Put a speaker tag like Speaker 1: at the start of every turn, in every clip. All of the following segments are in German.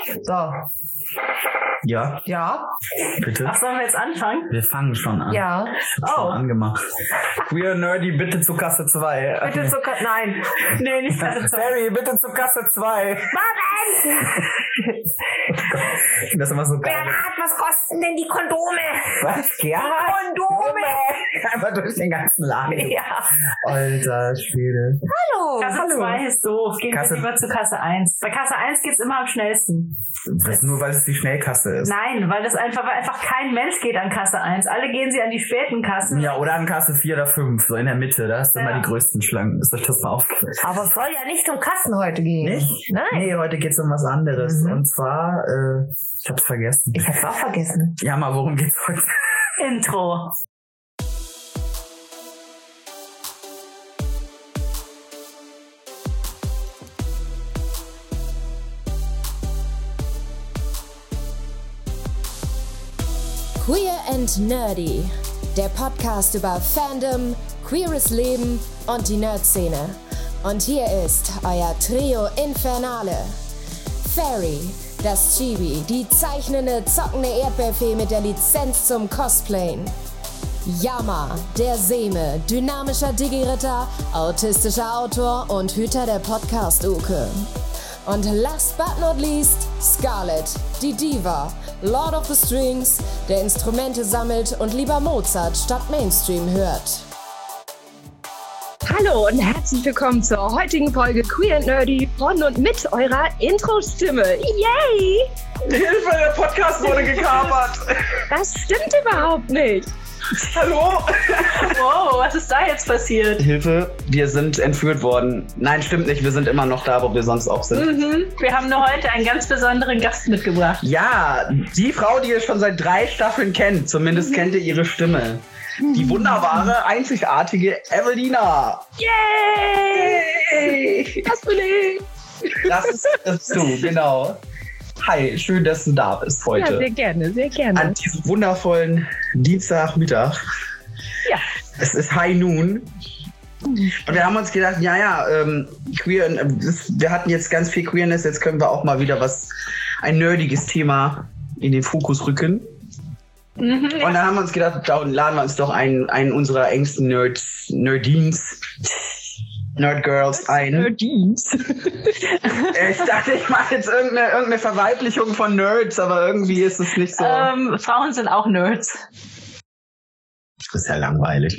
Speaker 1: So.
Speaker 2: Ja.
Speaker 1: Ja.
Speaker 2: Bitte.
Speaker 3: Ach, sollen wir jetzt anfangen?
Speaker 2: Wir fangen schon an.
Speaker 1: Ja.
Speaker 2: Ich hab schon angemacht. Queer Nerdy, bitte zu Kasse 2.
Speaker 1: Bitte zu Kasse. Nein.
Speaker 3: Nee, nicht Kasse 2.
Speaker 2: Barry, bitte zu Kasse 2. Das ist immer so geil.
Speaker 1: Bernhard, was kosten denn die Kondome?
Speaker 2: Was? Ja.
Speaker 1: Kondome!
Speaker 2: Einfach durch den ganzen Laden.
Speaker 1: Ja.
Speaker 2: Alter Schwede.
Speaker 1: Hallo.
Speaker 3: Kasse 2 ist doof. Gehen wir
Speaker 2: Kasse-
Speaker 3: lieber zu Kasse 1. Bei Kasse 1 geht's immer am schnellsten.
Speaker 2: Das nur, weil es die Schnellkasse ist.
Speaker 3: Nein, weil einfach kein Mensch geht an Kasse 1. Alle gehen sie an die späten Kassen.
Speaker 2: Ja, oder an Kasse 4 oder 5, so in der Mitte. Da hast du immer die größten Schlangen. Ist euch das mal aufgefallen?
Speaker 1: Aber es soll ja nicht um Kassen heute gehen.
Speaker 2: Nicht?
Speaker 1: Nein.
Speaker 2: Nee, heute geht's um was anderes. Und zwar, ich hab's vergessen.
Speaker 1: Ich hab's auch vergessen.
Speaker 2: Ja, mal, worum geht's heute?
Speaker 3: Intro.
Speaker 4: Queer and Nerdy, der Podcast über Fandom, queeres Leben und die Nerd-Szene. Und hier ist euer Trio Infernale. Fairy, das Chibi, die zeichnende, zockende Erdbeerfee mit der Lizenz zum Cosplayen. Yama, der Seme, dynamischer Digi-Ritter, autistischer Autor und Hüter der Podcast-Uke. Und last but not least, Scarlett, die Diva, Lord of the Strings, der Instrumente sammelt und lieber Mozart statt Mainstream hört.
Speaker 5: Hallo und herzlich willkommen zur heutigen Folge Queer and Nerdy von und mit eurer Intro-Stimme. Yay!
Speaker 2: Hilfe, der Podcast wurde gekapert.
Speaker 5: Das stimmt überhaupt nicht.
Speaker 2: Hallo?
Speaker 3: Wow, was ist da jetzt passiert?
Speaker 2: Hilfe, wir sind entführt worden. Nein, stimmt nicht, wir sind immer noch da, wo wir sonst auch sind.
Speaker 3: Wir haben nur heute einen ganz besonderen Gast mitgebracht.
Speaker 2: Ja, die Frau, die ihr schon seit 3 Staffeln kennt, zumindest kennt ihr ihre Stimme. Die wunderbare, einzigartige Evelina.
Speaker 5: Yay! Das bin ich.
Speaker 2: Das bist du, genau. Hi, schön, dass du da bist
Speaker 5: Ja,
Speaker 2: heute.
Speaker 5: sehr gerne, sehr gerne.
Speaker 2: An diesem wundervollen Dienstagmittag.
Speaker 5: Ja.
Speaker 2: Es ist High Noon. Und wir haben uns gedacht, Queer, wir hatten jetzt ganz viel Queerness, jetzt können wir auch mal wieder ein nerdiges Thema in den Fokus rücken. Und dann haben wir uns gedacht, da laden wir uns doch einen unserer engsten Nerdins, Nerdgirls ein.
Speaker 5: Nerdins.
Speaker 2: Ich dachte, ich mache jetzt irgendeine Verweiblichung von Nerds, aber irgendwie ist es nicht so.
Speaker 3: Frauen sind auch Nerds.
Speaker 2: Das ist ja langweilig.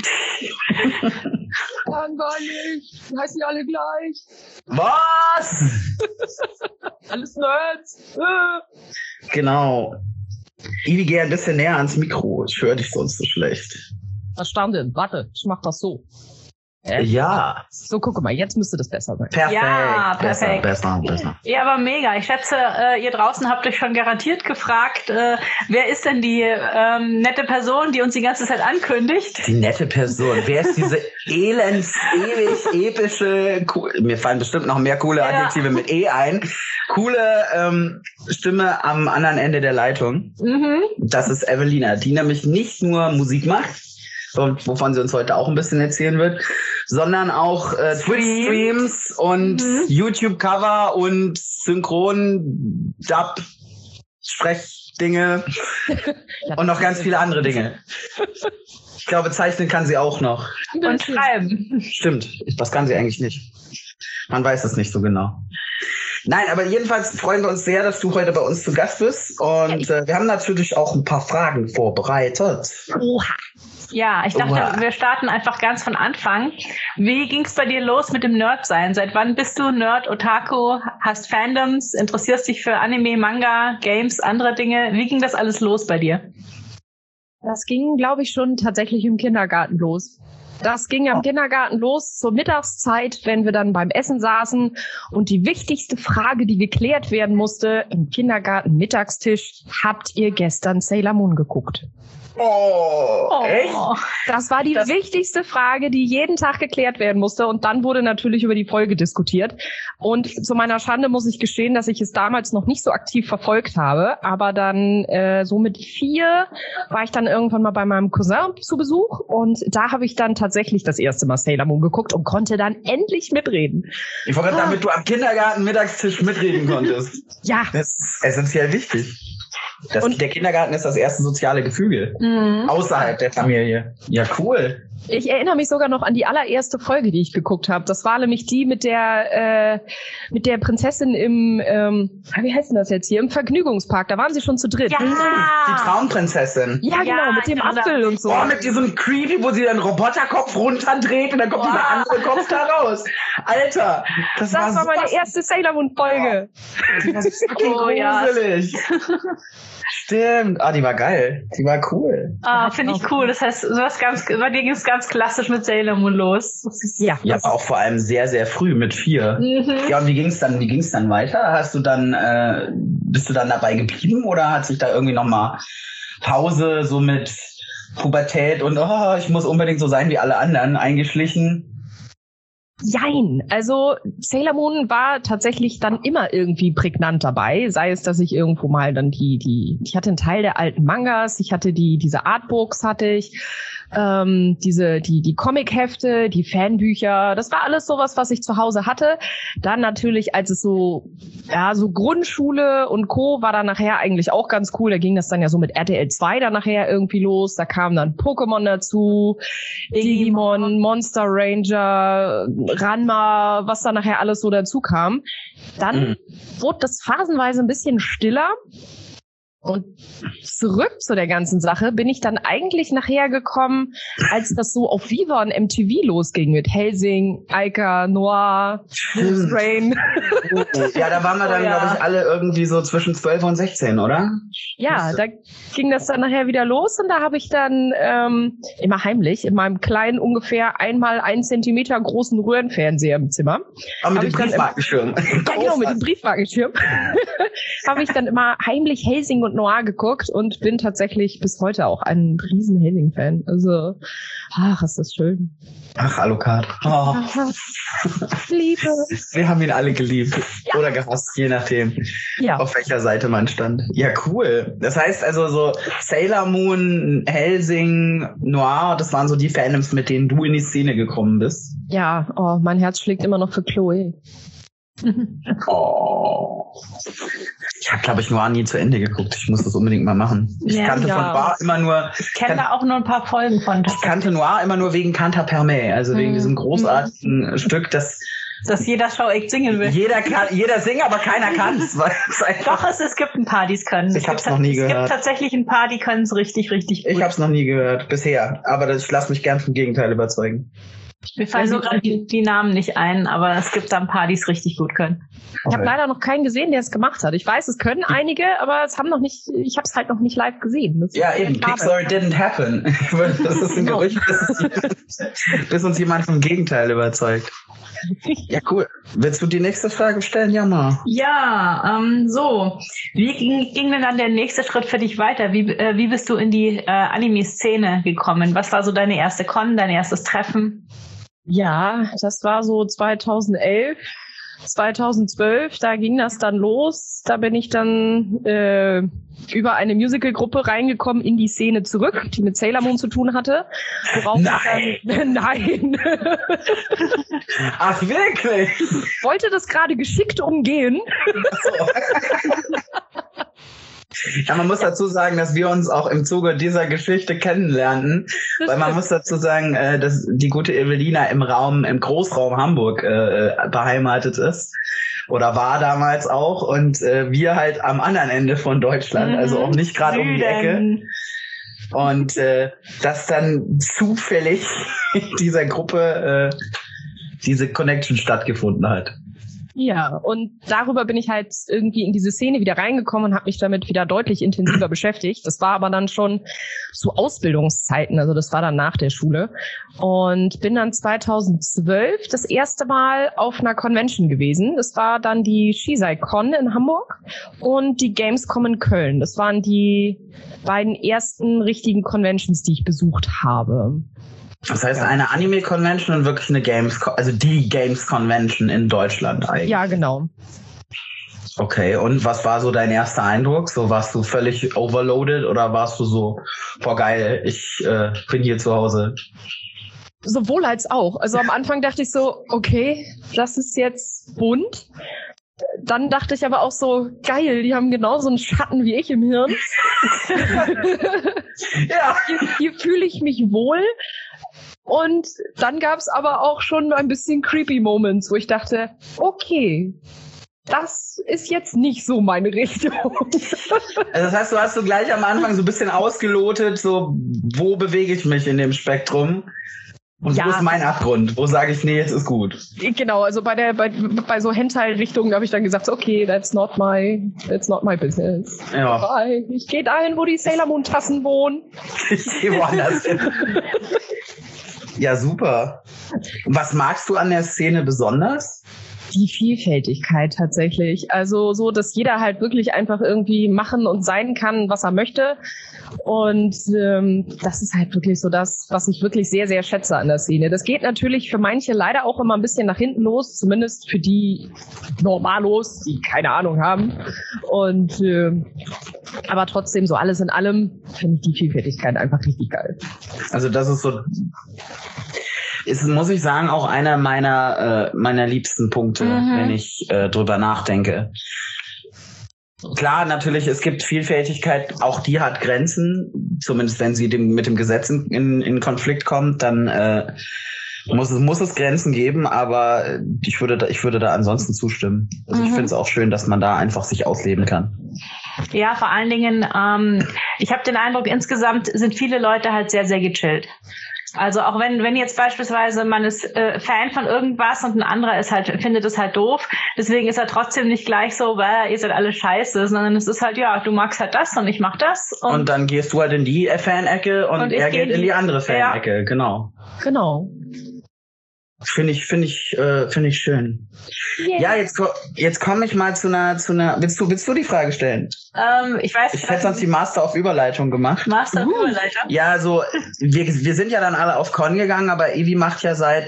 Speaker 5: Langweilig. Die heißen ja alle gleich.
Speaker 2: Was?
Speaker 5: Alles Nerds.
Speaker 2: Genau. Ivi, geh ein bisschen näher ans Mikro. Ich höre dich sonst so schlecht.
Speaker 5: Verstanden. Warte, ich mach das so.
Speaker 2: Ja.
Speaker 5: So, guck mal, jetzt müsste das besser sein.
Speaker 2: Perfekt.
Speaker 3: Ja, perfekt.
Speaker 2: Besser.
Speaker 3: Ja, aber mega. Ich schätze, ihr draußen habt euch schon garantiert gefragt, wer ist denn die nette Person, die uns die ganze Zeit ankündigt?
Speaker 2: Die nette Person. Wer ist diese ewig epische, mir fallen bestimmt noch mehr coole Adjektive mit E ein, coole Stimme am anderen Ende der Leitung. Das ist Evelina, die nämlich nicht nur Musik macht, wovon sie uns heute auch ein bisschen erzählen wird, sondern auch Twitch-Streams und YouTube-Cover und Synchron-Dub-Sprechdinge und noch ganz viele andere Dinge. Ich glaube, zeichnen kann sie auch noch.
Speaker 3: Und schreiben.
Speaker 2: Stimmt, das kann sie eigentlich nicht. Man weiß es nicht so genau. Nein, aber jedenfalls freuen wir uns sehr, dass du heute bei uns zu Gast bist. Und wir haben natürlich auch ein paar Fragen vorbereitet.
Speaker 5: Oha.
Speaker 3: Ja, ich dachte, wir starten einfach ganz von Anfang. Wie ging's bei dir los mit dem Nerd-Sein? Seit wann bist du Nerd, Otaku, hast Fandoms, interessierst dich für Anime, Manga, Games, andere Dinge? Wie ging das alles los bei dir?
Speaker 5: Das ging, glaube ich, schon tatsächlich im Kindergarten los. Das ging am Kindergarten los zur Mittagszeit, wenn wir dann beim Essen saßen. Und die wichtigste Frage, die geklärt werden musste im Kindergarten-Mittagstisch, habt ihr gestern Sailor Moon geguckt?
Speaker 2: Oh, echt?
Speaker 5: Das war die wichtigste Frage, die jeden Tag geklärt werden musste. Und dann wurde natürlich über die Folge diskutiert. Und zu meiner Schande muss ich gestehen, dass ich es damals noch nicht so aktiv verfolgt habe. Aber dann so mit 4 war ich dann irgendwann mal bei meinem Cousin zu Besuch. Und da habe ich dann tatsächlich das erste Mal Sailor Moon geguckt und konnte dann endlich mitreden.
Speaker 2: Ich wollte gerade, damit du am Kindergarten-Mittagstisch mitreden konntest.
Speaker 5: Ja.
Speaker 2: Das ist essentiell wichtig. Der Kindergarten ist das erste soziale Gefüge. Außerhalb der Familie. Ja, cool.
Speaker 5: Ich erinnere mich sogar noch an die allererste Folge, die ich geguckt habe. Das war nämlich die mit der Prinzessin im, wie heißt denn das jetzt hier? Im Vergnügungspark. Da waren sie schon zu dritt.
Speaker 3: Ja.
Speaker 2: Die Traumprinzessin.
Speaker 5: Ja, genau, mit dem Apfel und so.
Speaker 2: Oh, mit diesem Creepy, wo sie den Roboterkopf runterdreht und dann kommt dieser andere Kopf da raus. Alter, das war
Speaker 5: meine erste Sailor Moon Folge.
Speaker 2: Das ist fucking gruselig. Stimmt. Ah, die war geil. Die war cool.
Speaker 3: Ah, finde ich cool. Das heißt, bei dir ging es ganz klassisch mit Sailor Moon los.
Speaker 5: Ja,
Speaker 2: aber auch vor allem sehr, sehr früh mit 4. Ja, und wie ging's dann weiter? Bist du dann dabei geblieben oder hat sich da irgendwie nochmal Pause so mit Pubertät und ich muss unbedingt so sein wie alle anderen eingeschlichen?
Speaker 5: Jein. Also Sailor Moon war tatsächlich dann immer irgendwie prägnant dabei. Sei es, dass ich irgendwo mal dann ich hatte einen Teil der alten Mangas, ich hatte diese Artbooks hatte ich, die Comic-Hefte, die Fanbücher, das war alles sowas, was ich zu Hause hatte. Dann natürlich, als es so Grundschule und Co. war dann nachher eigentlich auch ganz cool. Da ging das dann ja so mit RTL 2 dann nachher irgendwie los. Da kamen dann Pokémon dazu, Digimon, Monster Ranger, Ranma, was da nachher alles so dazu kam. Dann wurde das phasenweise ein bisschen stiller. Und zurück zu der ganzen Sache bin ich dann eigentlich nachher gekommen, als das so auf Viva und MTV losging mit Hellsing, Aika, Noir, Rain.
Speaker 2: Ja, da waren wir dann, glaube ich, alle irgendwie so zwischen 12 und 16, oder?
Speaker 5: Ja, da ging das dann nachher wieder los und da habe ich dann immer heimlich in meinem kleinen, ungefähr 1x1 Zentimeter großen Röhrenfernseher im Zimmer.
Speaker 2: Aber mit dem Briefmarkenschirm.
Speaker 5: Ja, genau, mit dem Briefmarkenschirm. Habe ich dann immer heimlich Hellsing und Noir geguckt und bin tatsächlich bis heute auch ein riesen Hellsing-Fan. Also, ist das schön.
Speaker 2: Ach, Alucard. Oh.
Speaker 5: Liebe.
Speaker 2: Wir haben ihn alle geliebt. Ja. Oder gehasst, je nachdem, auf welcher Seite man stand. Ja, cool. Das heißt also so Sailor Moon, Hellsing, Noir, das waren so die Fandoms, mit denen du in die Szene gekommen bist.
Speaker 5: Ja, mein Herz schlägt immer noch für Chloe.
Speaker 2: Oh. Ich habe, glaube ich, Noir nie zu Ende geguckt. Ich muss das unbedingt mal machen. Ich kannte von Noir immer nur...
Speaker 3: Ich kenne da auch nur ein paar Folgen von.
Speaker 2: Ich kannte Noir immer nur wegen Canta per Me, also wegen diesem großartigen Stück, dass
Speaker 3: jeder Show-Act singen will.
Speaker 2: Jeder singen, aber keiner kann es.
Speaker 3: Doch, es gibt ein paar, die es können.
Speaker 2: Ich habe es noch nie gehört.
Speaker 3: Es gibt tatsächlich ein paar, die können es richtig, richtig gut.
Speaker 2: Ich habe es noch nie gehört, bisher. Aber ich lasse mich gern vom Gegenteil überzeugen.
Speaker 3: Mir fallen so gerade die Namen nicht ein, aber es gibt da ein paar, die es richtig gut können.
Speaker 5: Ich habe leider noch keinen gesehen, der es gemacht hat. Ich weiß, es können einige, aber ich habe es halt noch nicht live gesehen.
Speaker 2: Ja, eben. Pixar didn't happen. Das ist ein Gerücht, bis uns jemand vom Gegenteil überzeugt. Ja, cool. Willst du die nächste Frage stellen, Jammer?
Speaker 3: Ja, so. Wie ging denn dann der nächste Schritt für dich weiter? Wie bist du in die Anime-Szene gekommen? Was war so deine erste Con, dein erstes Treffen?
Speaker 5: Ja, das war so 2011, 2012, da ging das dann los. Da bin ich dann über eine Musical-Gruppe reingekommen in die Szene zurück, die mit Sailor Moon zu tun hatte. Nein.
Speaker 2: Ach, wirklich?
Speaker 5: Ich wollte das gerade geschickt umgehen.
Speaker 2: Ja, man muss dazu sagen, dass wir uns auch im Zuge dieser Geschichte kennenlernten, weil man muss dazu sagen, dass die gute Evelina im Großraum Hamburg beheimatet ist oder war damals auch und wir halt am anderen Ende von Deutschland, also auch nicht gerade um die Ecke. Und dass dann zufällig dieser Gruppe diese Connection stattgefunden hat.
Speaker 5: Ja, und darüber bin ich halt irgendwie in diese Szene wieder reingekommen und habe mich damit wieder deutlich intensiver beschäftigt. Das war aber dann schon zu Ausbildungszeiten, also das war dann nach der Schule. Und bin dann 2012 das erste Mal auf einer Convention gewesen. Das war dann die Shisai-Con in Hamburg und die Gamescom in Köln. Das waren die beiden ersten richtigen Conventions, die ich besucht habe.
Speaker 2: Das heißt, eine Anime-Convention und wirklich eine also die Games-Convention in Deutschland eigentlich.
Speaker 5: Ja, genau.
Speaker 2: Okay, und was war so dein erster Eindruck? So, warst du völlig overloaded oder warst du so, boah geil, ich bin hier zu Hause?
Speaker 5: Sowohl als auch. Also am Anfang dachte ich so, okay, das ist jetzt bunt. Dann dachte ich aber auch so, geil, die haben genauso einen Schatten wie ich im Hirn.
Speaker 2: Ja.
Speaker 5: Hier fühle ich mich wohl. Und dann gab es aber auch schon ein bisschen creepy Moments, wo ich dachte, okay, das ist jetzt nicht so meine Richtung.
Speaker 2: Also das heißt, du hast so gleich am Anfang so ein bisschen ausgelotet, so wo bewege ich mich in dem Spektrum? Und wo ist mein Abgrund? Wo sage ich, nee, es ist gut?
Speaker 5: Genau, also bei so Hentai-Richtungen habe ich dann gesagt, okay, that's not my business.
Speaker 2: Ja.
Speaker 5: Bye. Ich gehe dahin, wo die Sailor Moon Tassen wohnen.
Speaker 2: Ich gehe woanders hin. Ja, super. Und was magst du an der Szene besonders?
Speaker 5: Die Vielfältigkeit tatsächlich. Also so, dass jeder halt wirklich einfach irgendwie machen und sein kann, was er möchte. Und das ist halt wirklich so das, was ich wirklich sehr, sehr schätze an der Szene. Das geht natürlich für manche leider auch immer ein bisschen nach hinten los, zumindest für die Normalos, die keine Ahnung haben. Und aber trotzdem, so alles in allem, finde ich die Vielfältigkeit einfach richtig geil.
Speaker 2: Also das ist so, ist, muss ich sagen, auch einer meiner liebsten Punkte, wenn ich drüber nachdenke. Klar, natürlich, es gibt Vielfältigkeit, auch die hat Grenzen, zumindest wenn sie mit dem Gesetz in Konflikt kommt, dann muss es Grenzen geben, aber ich würde da ansonsten zustimmen. Also ich finde es auch schön, dass man da einfach sich ausleben kann.
Speaker 3: Ja, vor allen Dingen, ich habe den Eindruck, insgesamt sind viele Leute halt sehr, sehr gechillt. Also auch wenn jetzt beispielsweise man ist Fan von irgendwas und ein anderer findet es halt doof, deswegen ist er trotzdem nicht gleich so, weil ihr seid alle scheiße, sondern es ist halt, ja, du magst halt das und ich mach das. Und dann
Speaker 2: gehst du halt in die Fan-Ecke und er geht in die andere Fan-Ecke, ja. Genau. Finde ich schön. Yeah. Ja, jetzt komme ich mal zu einer. Willst du die Frage stellen?
Speaker 3: Ich weiß.
Speaker 2: Ich hätte sonst die Master of Überleitung gemacht.
Speaker 3: Master of Überleitung?
Speaker 2: Ja, so wir sind ja dann alle auf Con gegangen, aber Evi macht ja seit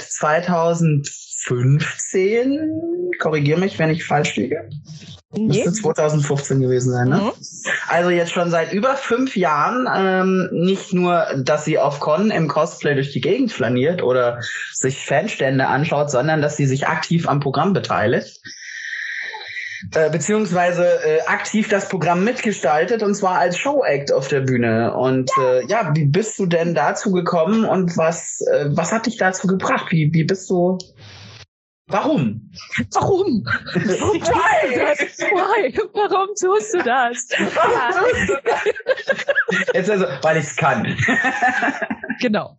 Speaker 2: 2015. Korrigier mich, wenn ich falsch liege. Müsste 2015 gewesen sein, ne? Also jetzt schon seit über 5 Jahren, nicht nur, dass sie auf Con im Cosplay durch die Gegend flaniert oder sich Fanstände anschaut, sondern dass sie sich aktiv am Programm beteiligt. Beziehungsweise aktiv das Programm mitgestaltet, und zwar als Show-Act auf der Bühne. Und ja, wie bist du denn dazu gekommen und was hat dich dazu gebracht? Wie bist du... Warum?
Speaker 5: Warum? Warum tust du das?
Speaker 2: Jetzt also, weil ich es kann.
Speaker 5: Genau.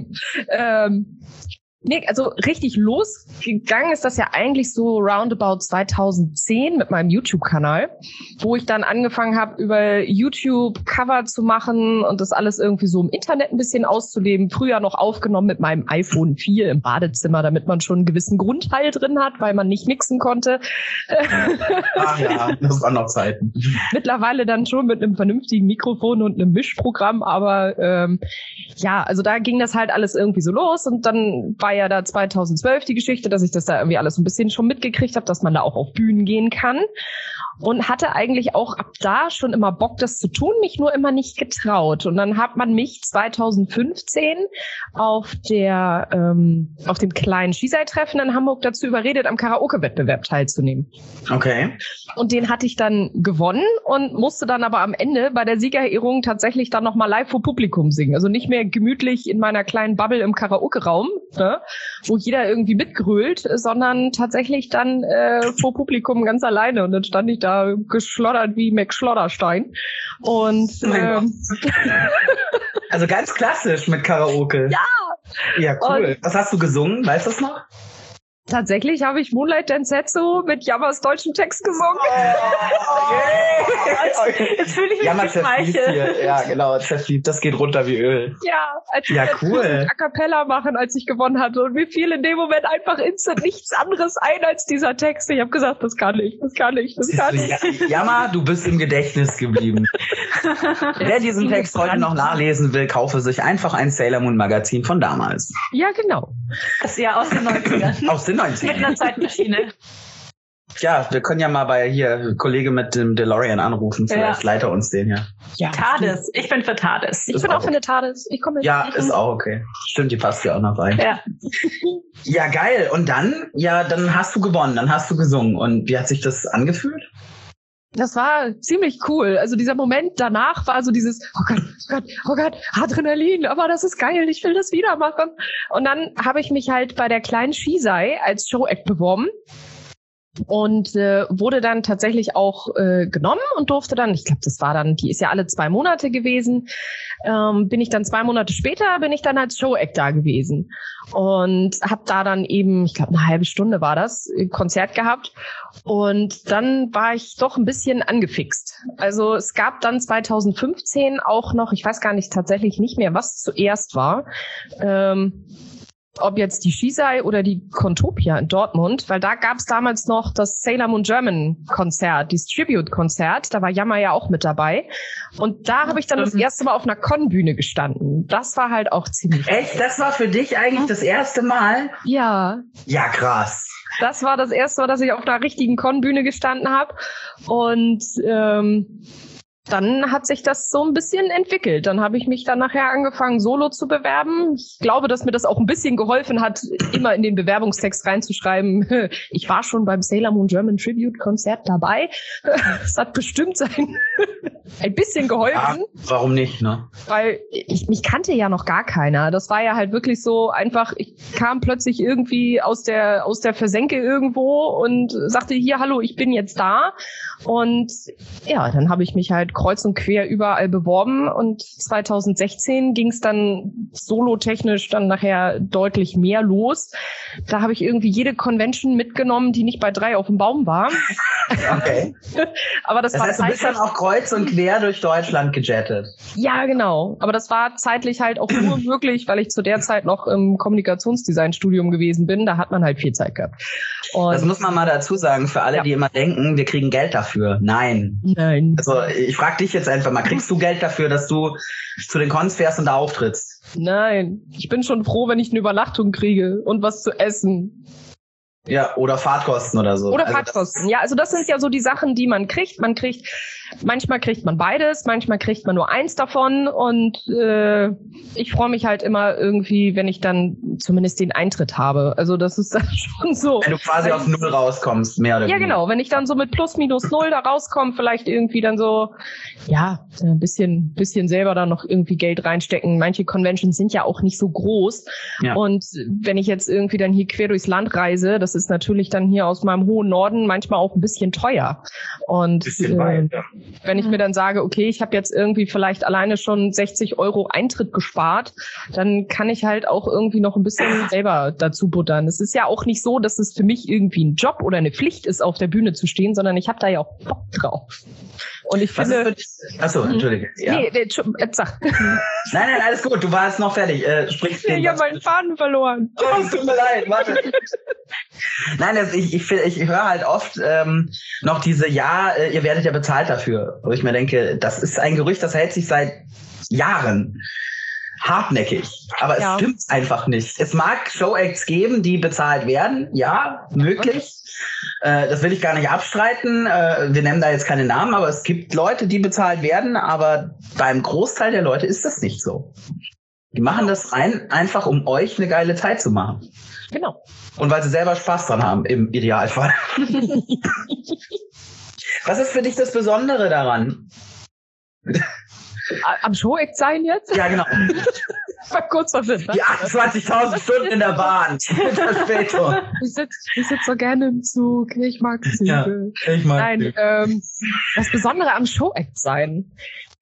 Speaker 5: Nee, also richtig losgegangen ist das ja eigentlich so roundabout 2010 mit meinem YouTube-Kanal, wo ich dann angefangen habe, über YouTube Cover zu machen und das alles irgendwie so im Internet ein bisschen auszuleben. Früher noch aufgenommen mit meinem iPhone 4 im Badezimmer, damit man schon einen gewissen Grundhall drin hat, weil man nicht mixen konnte.
Speaker 2: Ach ja, das waren noch Zeiten.
Speaker 5: Mittlerweile dann schon mit einem vernünftigen Mikrofon und einem Mischprogramm, aber ja, also da ging das halt alles irgendwie so los und dann war ja da 2012 die Geschichte, dass ich das da irgendwie alles ein bisschen schon mitgekriegt habe, dass man da auch auf Bühnen gehen kann und hatte eigentlich auch ab da schon immer Bock, das zu tun, mich nur immer nicht getraut. Und dann hat man mich 2015 auf dem kleinen Shisai-Treffen in Hamburg dazu überredet, am Karaoke-Wettbewerb teilzunehmen.
Speaker 2: Okay.
Speaker 5: Und den hatte ich dann gewonnen und musste dann aber am Ende bei der Siegerehrung tatsächlich dann nochmal live vor Publikum singen. Also nicht mehr gemütlich in meiner kleinen Bubble im Karaoke-Raum, ne, wo jeder irgendwie mitgrölt, sondern tatsächlich dann vor Publikum ganz alleine. Und dann stand ich da geschloddert wie Mac Schlodderstein. Und
Speaker 2: also ganz klassisch mit Karaoke.
Speaker 5: Ja.
Speaker 2: Ja, cool. Und was hast du gesungen? Weißt du das noch?
Speaker 5: Tatsächlich habe ich Moonlight Densetsu mit Yamas deutschen Text gesungen.
Speaker 3: Jetzt fühle ich mich
Speaker 2: Jammer
Speaker 3: geschmeichelt.
Speaker 2: zerfließt hier. Ja, genau, zerfließt. Das geht runter wie Öl.
Speaker 5: Ja, als
Speaker 2: Ja, cool.
Speaker 5: A Cappella machen, als ich gewonnen hatte. Und mir fiel in dem Moment einfach instant nichts anderes ein als dieser Text. Ich habe gesagt, das kann nicht.
Speaker 2: Jammer, du bist im Gedächtnis geblieben. Wer diesen Text heute noch nachlesen will, kaufe sich einfach ein Sailor Moon Magazin von damals.
Speaker 5: Ja, genau.
Speaker 3: Das ist ja aus den 90ern.
Speaker 2: Aus den
Speaker 3: Mit
Speaker 2: 90ern.
Speaker 3: einer Zeitmaschine.
Speaker 2: Ja, wir können ja mal bei hier Kollege mit dem DeLorean anrufen. Vielleicht leitet er uns den ja.
Speaker 5: Ja.
Speaker 3: TARDIS. Ich bin für TARDIS.
Speaker 5: Ich bin auch für eine TARDIS. Ich komme mit.
Speaker 2: Ja, ist auch okay. Stimmt, die passt ja auch noch rein.
Speaker 3: Ja.
Speaker 2: Ja, geil. Und dann hast du gewonnen, dann hast du gesungen. Und wie hat sich das angefühlt?
Speaker 5: Das war ziemlich cool. Also dieser Moment danach war so dieses, oh Gott, Adrenalin, aber das ist geil, ich will das wieder machen. Und dann habe ich mich halt bei der kleinen Shisei als Show-Act beworben. Und wurde dann tatsächlich auch genommen und durfte dann, ich glaube, das war dann, die ist ja alle 2 Monate gewesen, bin ich dann 2 Monate später, bin ich dann als Show-Act da gewesen und habe da dann eben, ich glaube, eine halbe Stunde war das, Konzert gehabt und dann war ich doch ein bisschen angefixt. Also es gab dann 2015 auch noch, ich weiß gar nicht tatsächlich nicht mehr, was zuerst war, ob jetzt die Shisei oder die Contopia in Dortmund, weil da gab es damals noch das Sailor Moon German Konzert, dieses Tribute-Konzert, da war Yama ja auch mit dabei und da habe ich dann das erste Mal auf einer Con-Bühne gestanden. Das war halt auch ziemlich...
Speaker 2: Echt? Das war für dich eigentlich das erste Mal?
Speaker 5: Ja.
Speaker 2: Ja, krass.
Speaker 5: Das war das erste Mal, dass ich auf einer richtigen Con-Bühne gestanden habe und dann hat sich das so ein bisschen entwickelt. Dann habe ich mich dann nachher angefangen, solo zu bewerben. Ich glaube, dass mir das auch ein bisschen geholfen hat, immer in den Bewerbungstext reinzuschreiben, ich war schon beim Sailor Moon German Tribute Konzert dabei. Das hat bestimmt ein bisschen geholfen.
Speaker 2: Ja, warum nicht, ne?
Speaker 5: Weil mich kannte ja noch gar keiner. Das war ja halt wirklich so einfach, ich kam plötzlich irgendwie aus der Versenke irgendwo und sagte, hier, hallo, ich bin jetzt da. Und ja, dann habe ich mich halt kreuz und quer überall beworben und 2016 ging es dann solotechnisch dann nachher deutlich mehr los. Da habe ich irgendwie jede Convention mitgenommen, die nicht bei 3 auf dem Baum war.
Speaker 2: Okay.
Speaker 5: Aber das war
Speaker 2: heißt, du bist dann auch kreuz und quer durch Deutschland gejettet.
Speaker 5: Ja, genau. Aber das war zeitlich halt auch nur möglich, weil ich zu der Zeit noch im Kommunikationsdesign-Studium gewesen bin. Da hat man halt viel Zeit gehabt. Und
Speaker 2: das muss man mal dazu sagen, für alle, die immer denken, wir kriegen Geld dafür. Nein. Also ich frage dich jetzt einfach mal, kriegst du Geld dafür, dass du zu den Cons fährst und da auftrittst?
Speaker 5: Nein. Ich bin schon froh, wenn ich eine Übernachtung kriege und was zu essen.
Speaker 2: Ja, oder Fahrtkosten oder so.
Speaker 5: Oder Fahrtkosten. Ja, also das sind ja so die Sachen, die man kriegt. Manchmal kriegt man beides, manchmal kriegt man nur eins davon und ich freue mich halt immer irgendwie, wenn ich dann zumindest den Eintritt habe. Also das ist dann schon so.
Speaker 2: Wenn du quasi auf 0 rauskommst, mehr oder weniger.
Speaker 5: Ja, genau. Wenn ich dann so mit plus minus 0 da rauskomme, vielleicht irgendwie dann so, ja, ein bisschen selber dann noch irgendwie Geld reinstecken. Manche Conventions sind ja auch nicht so groß. Ja. Und wenn ich jetzt irgendwie dann hier quer durchs Land reise, das ist natürlich dann hier aus meinem hohen Norden manchmal auch ein bisschen teuer. Und
Speaker 2: weit, ja.
Speaker 5: Wenn ich mir dann sage, okay, ich habe jetzt irgendwie vielleicht alleine schon 60 € Eintritt gespart, dann kann ich halt auch irgendwie noch ein bisschen selber dazu buttern. Es ist ja auch nicht so, dass es für mich irgendwie ein Job oder eine Pflicht ist, auf der Bühne zu stehen, sondern ich habe da ja auch Bock drauf. Und ich finde...
Speaker 2: Achso, entschuldige. Ja.
Speaker 5: Nee, sag.
Speaker 2: Nein, alles gut, du warst noch fertig. Sprich den.
Speaker 5: Ich habe meinen Faden verloren.
Speaker 2: Oh, es tut mir leid, warte. Nein, ich höre halt oft noch diese, ihr werdet ja bezahlt dafür. Wo ich mir denke, das ist ein Gerücht, das hält sich seit Jahren. Hartnäckig. Aber es stimmt einfach nicht. Es mag Showacts geben, die bezahlt werden. Ja, möglich. Das will ich gar nicht abstreiten. Wir nennen da jetzt keine Namen, aber es gibt Leute, die bezahlt werden. Aber beim Großteil der Leute ist das nicht so. Die machen das einfach, um euch eine geile Zeit zu machen.
Speaker 5: Genau.
Speaker 2: Und weil sie selber Spaß dran haben, im Idealfall. Was ist für dich das Besondere daran?
Speaker 5: Am Showact sein jetzt?
Speaker 2: Ja, genau.
Speaker 5: War kurz verwirrt.
Speaker 2: Die 28.000 Stunden in der Bahn. Verspätung.
Speaker 5: Ich sitze so gerne im Zug. Ich mag Züge.
Speaker 2: Ja, ich mag Züge.
Speaker 5: Das Besondere am Showact sein.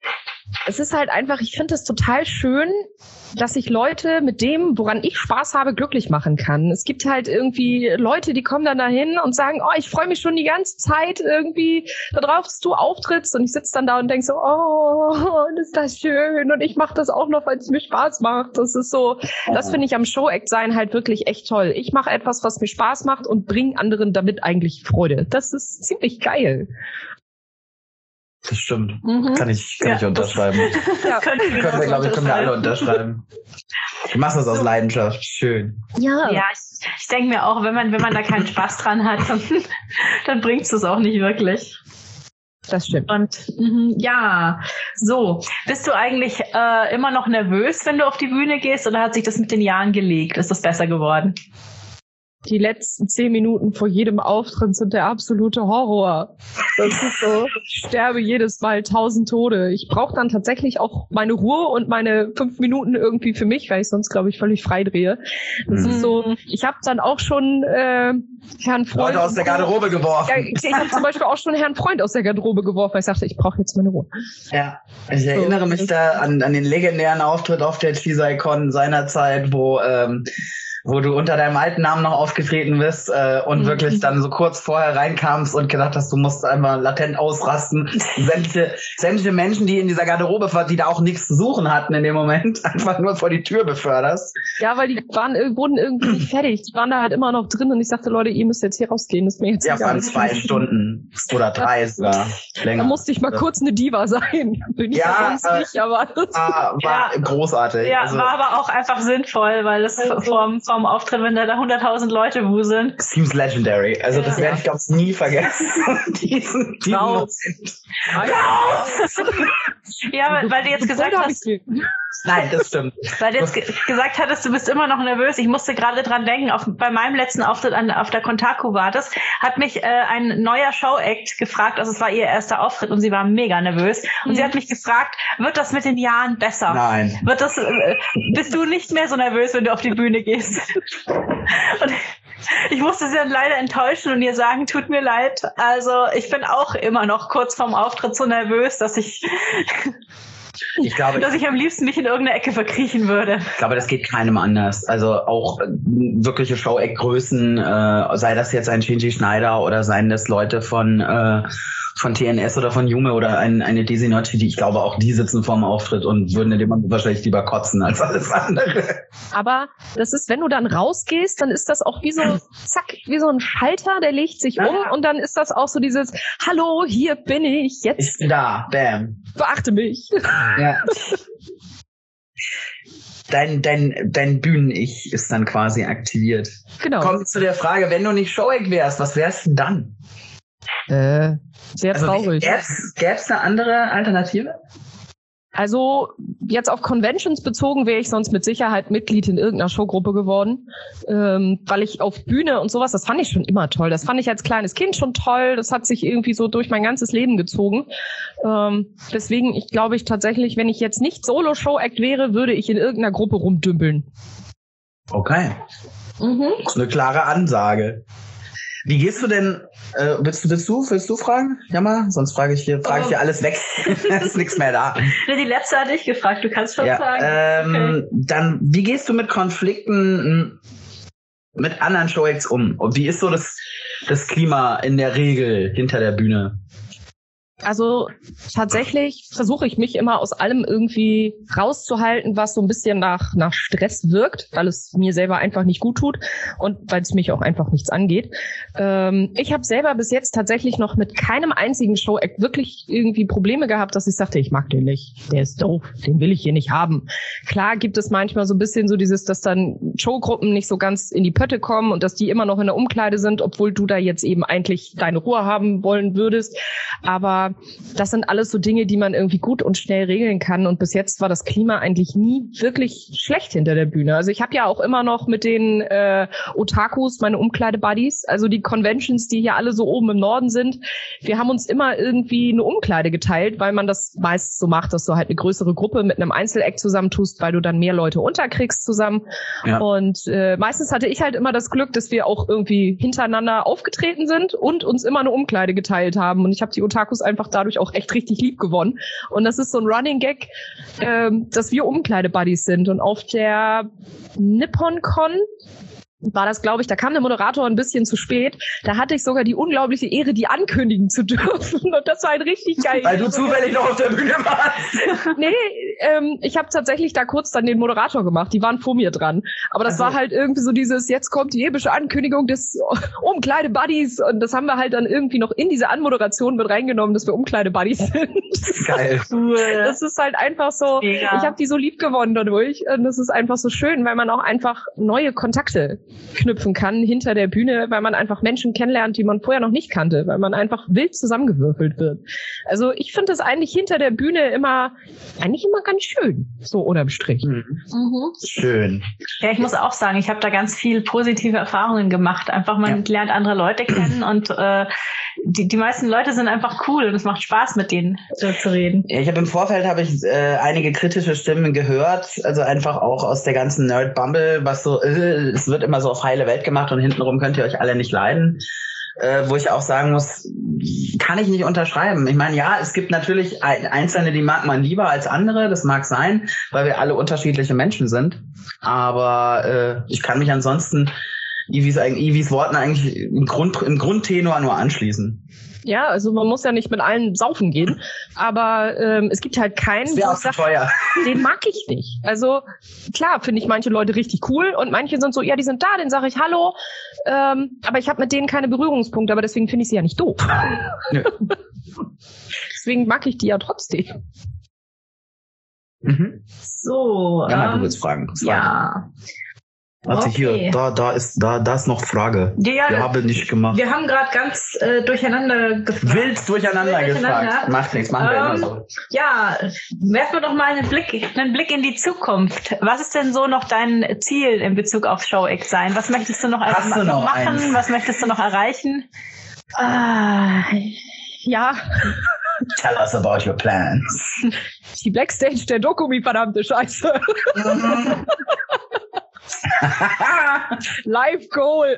Speaker 5: es ist halt einfach, ich finde es total schön, dass ich Leute mit dem, woran ich Spaß habe, glücklich machen kann. Es gibt halt irgendwie Leute, die kommen dann dahin und sagen, oh, ich freue mich schon die ganze Zeit irgendwie darauf, dass du auftrittst. Und ich sitze dann da und denke so, oh, ist das schön. Und ich mache das auch noch, weil es mir Spaß macht. Das ist so, das finde ich am Show-Act sein halt wirklich echt toll. Ich mache etwas, was mir Spaß macht und bringe anderen damit eigentlich Freude. Das ist ziemlich geil.
Speaker 2: Das stimmt. Kann ich unterschreiben.
Speaker 3: Können wir,
Speaker 2: glaube ich, können wir alle unterschreiben. Du machst das aus Leidenschaft. Schön.
Speaker 3: Ja, ich denke mir auch, wenn man da keinen Spaß dran hat, dann bringt es das auch nicht wirklich.
Speaker 5: Das stimmt.
Speaker 3: Und ja, so. Bist du eigentlich immer noch nervös, wenn du auf die Bühne gehst, oder hat sich das mit den Jahren gelegt? Ist das besser geworden?
Speaker 5: Die letzten 10 Minuten vor jedem Auftritt sind der absolute Horror. Das ist so, ich sterbe jedes Mal 1000 Tode. Ich brauche dann tatsächlich auch meine Ruhe und meine 5 Minuten irgendwie für mich, weil ich sonst, glaube ich, völlig frei drehe. Das ist so, ich habe dann auch schon Herrn Freund...
Speaker 2: Leute aus der Garderobe geworfen.
Speaker 5: Ja, ich habe zum Beispiel auch schon Herrn Freund aus der Garderobe geworfen, weil ich sagte, ich brauche jetzt meine Ruhe.
Speaker 2: Ja, ich erinnere mich da an den legendären Auftritt auf der Cheesy-Con seinerzeit, wo du unter deinem alten Namen noch aufgetreten bist und wirklich dann so kurz vorher reinkamst und gedacht hast, du musst einfach latent ausrasten. Sämtliche Menschen, die in dieser Garderobe, die da auch nichts zu suchen hatten in dem Moment, einfach nur vor die Tür beförderst.
Speaker 5: Ja, weil die wurden irgendwie nicht fertig. Die waren da halt immer noch drin und ich sagte, Leute, ihr müsst jetzt hier rausgehen. Das ist mir jetzt
Speaker 2: ja, waren 2 Stunden oder 3 sogar länger.
Speaker 5: Da musste ich mal kurz eine Diva sein. Bin ich ja sonst nicht, aber
Speaker 2: war großartig.
Speaker 3: Ja, also, war aber auch einfach sinnvoll, weil das vom Auftritt, wenn da 100.000 Leute wuseln.
Speaker 2: Seems legendary. Also das werde ich, glaube ich, nie vergessen. diesen Moment.
Speaker 3: Ja, weil du jetzt gesagt hast...
Speaker 2: Nein, das stimmt.
Speaker 3: Weil du jetzt gesagt hattest, du bist immer noch nervös. Ich musste gerade dran denken, bei meinem letzten Auftritt auf der Kontaku war das, hat mich ein neuer Show-Act gefragt, also es war ihr erster Auftritt und sie war mega nervös. Und sie hat mich gefragt, wird das mit den Jahren besser?
Speaker 2: Nein.
Speaker 3: Bist du nicht mehr so nervös, wenn du auf die Bühne gehst? Und ich musste sie dann leider enttäuschen und ihr sagen, tut mir leid. Also ich bin auch immer noch kurz vorm Auftritt so nervös, dass ich am liebsten mich in irgendeine Ecke verkriechen würde.
Speaker 2: Ich glaube, das geht keinem anders. Also auch wirkliche Show-Act-Größen, sei das jetzt ein Shinji Schneider oder seien das Leute von TNS oder von Yume oder eine Daisy Nocci, ich glaube, auch die sitzen vorm Auftritt und würden in dem Moment wahrscheinlich lieber kotzen als alles andere.
Speaker 5: Aber das ist, wenn du dann rausgehst, dann ist das auch wie so, zack, wie so ein Schalter, der legt sich um und dann ist das auch so dieses, hallo, hier bin ich, jetzt.
Speaker 2: Ich bin da, bam.
Speaker 5: Beachte mich.
Speaker 2: Ja. Dein Bühnen-Ich ist dann quasi aktiviert.
Speaker 5: Genau.
Speaker 2: Kommt zu der Frage, wenn du nicht Show-Act wärst, was wärst du dann?
Speaker 5: Sehr traurig.
Speaker 2: Gäb's eine andere Alternative?
Speaker 5: Also jetzt auf Conventions bezogen wäre ich sonst mit Sicherheit Mitglied in irgendeiner Showgruppe geworden, weil ich auf Bühne und sowas, das fand ich schon immer toll. Das fand ich als kleines Kind schon toll. Das hat sich irgendwie so durch mein ganzes Leben gezogen. Deswegen, ich glaube tatsächlich, wenn ich jetzt nicht Solo-Show-Act wäre, würde ich in irgendeiner Gruppe rumdümpeln.
Speaker 2: Okay. Das ist eine klare Ansage. Wie gehst du denn, willst du fragen? Ja mal, sonst frage ich hier alles weg. Ist nichts mehr da.
Speaker 3: Die letzte hatte ich gefragt, du kannst schon sagen.
Speaker 2: Okay. Dann, wie gehst du mit Konflikten mit anderen Show-Acts um? Und wie ist so das Klima in der Regel hinter der Bühne?
Speaker 5: Also tatsächlich versuche ich mich immer aus allem irgendwie rauszuhalten, was so ein bisschen nach Stress wirkt, weil es mir selber einfach nicht gut tut und weil es mich auch einfach nichts angeht. Ich habe selber bis jetzt tatsächlich noch mit keinem einzigen Show-Act wirklich irgendwie Probleme gehabt, dass ich sagte, ich mag den nicht, der ist doof, den will ich hier nicht haben. Klar gibt es manchmal so ein bisschen so dieses, dass dann Showgruppen nicht so ganz in die Pötte kommen und dass die immer noch in der Umkleide sind, obwohl du da jetzt eben eigentlich deine Ruhe haben wollen würdest. Aber das sind alles so Dinge, die man irgendwie gut und schnell regeln kann. Und bis jetzt war das Klima eigentlich nie wirklich schlecht hinter der Bühne. Also ich habe ja auch immer noch mit den Otakus meine Umkleide-Buddies, also die Conventions, die hier alle so oben im Norden sind. Wir haben uns immer irgendwie eine Umkleide geteilt, weil man das meist so macht, dass du halt eine größere Gruppe mit einem Einzeleck zusammentust, weil du dann mehr Leute unterkriegst zusammen. Ja. Und meistens hatte ich halt immer das Glück, dass wir auch irgendwie hintereinander aufgetreten sind und uns immer eine Umkleide geteilt haben. Und ich habe die Otakus einfach einfach dadurch auch echt richtig lieb gewonnen. Und das ist so ein Running Gag, dass wir Umkleide-Buddies sind. Und auf der Nippon-Con war das, glaube ich, da kam der Moderator ein bisschen zu spät. Da hatte ich sogar die unglaubliche Ehre, die ankündigen zu dürfen. Und das war ein richtig geil.
Speaker 2: Weil du zufällig noch auf der Bühne warst.
Speaker 5: Nee, ich habe tatsächlich da kurz dann den Moderator gemacht. Die waren vor mir dran. Aber das war halt irgendwie so dieses, jetzt kommt die epische Ankündigung des Umkleide-Buddies. Und das haben wir halt dann irgendwie noch in diese Anmoderation mit reingenommen, dass wir Umkleide-Buddies sind.
Speaker 2: Geil.
Speaker 3: Cool.
Speaker 5: Das ist halt einfach so,
Speaker 3: Mega.
Speaker 5: ich habe die so lieb gewonnen dadurch. Und das ist einfach so schön, weil man auch einfach neue Kontakte knüpfen kann hinter der Bühne, weil man einfach Menschen kennenlernt, die man vorher noch nicht kannte, weil man einfach wild zusammengewürfelt wird. Also ich finde das eigentlich hinter der Bühne eigentlich immer ganz schön, so unterm Strich.
Speaker 2: Schön.
Speaker 3: Ja, ich muss auch sagen, ich habe da ganz viel positive Erfahrungen gemacht. Einfach, man lernt andere Leute kennen und die meisten Leute sind einfach cool und es macht Spaß, mit denen zu reden.
Speaker 2: Ja, im Vorfeld habe ich einige kritische Stimmen gehört, also einfach auch aus der ganzen Nerd-Bumble, was so, es wird immer so auf heile Welt gemacht und hintenrum könnt ihr euch alle nicht leiden. Wo ich auch sagen muss, kann ich nicht unterschreiben. Ich meine, ja, es gibt natürlich Einzelne, die mag man lieber als andere, das mag sein, weil wir alle unterschiedliche Menschen sind. Aber ich kann mich ansonsten Ivis Worten eigentlich im Grundtenor nur anschließen.
Speaker 5: Ja, also man muss ja nicht mit allen saufen gehen, aber es gibt halt keinen,
Speaker 2: das wäre auch zu teuer.
Speaker 5: Den mag ich nicht. Also klar finde ich manche Leute richtig cool und manche sind so, ja, die sind da, denen sage ich Hallo, aber ich habe mit denen keine Berührungspunkte, aber deswegen finde ich sie ja nicht doof.
Speaker 2: Nö.
Speaker 5: Deswegen mag ich die ja trotzdem.
Speaker 3: So.
Speaker 2: Ja, du willst fragen.
Speaker 3: Ja.
Speaker 2: Warte,
Speaker 3: Okay.
Speaker 2: hier, da ist noch Frage.
Speaker 3: Ja,
Speaker 2: wir haben nicht gemacht.
Speaker 3: Wir haben gerade ganz durcheinander gefragt.
Speaker 2: Wild durcheinander gefragt. Macht nichts, machen wir immer so.
Speaker 3: Ja, werfen wir doch mal einen Blick in die Zukunft. Was ist denn so noch dein Ziel in Bezug auf ShowX sein? Was möchtest du noch
Speaker 2: Hast du noch
Speaker 3: machen?
Speaker 2: eins?
Speaker 3: Was möchtest du noch erreichen?
Speaker 5: Ja,
Speaker 2: Tell us about your plans.
Speaker 5: die Backstage der Dokumi, verdammte Scheiße. Live Goal.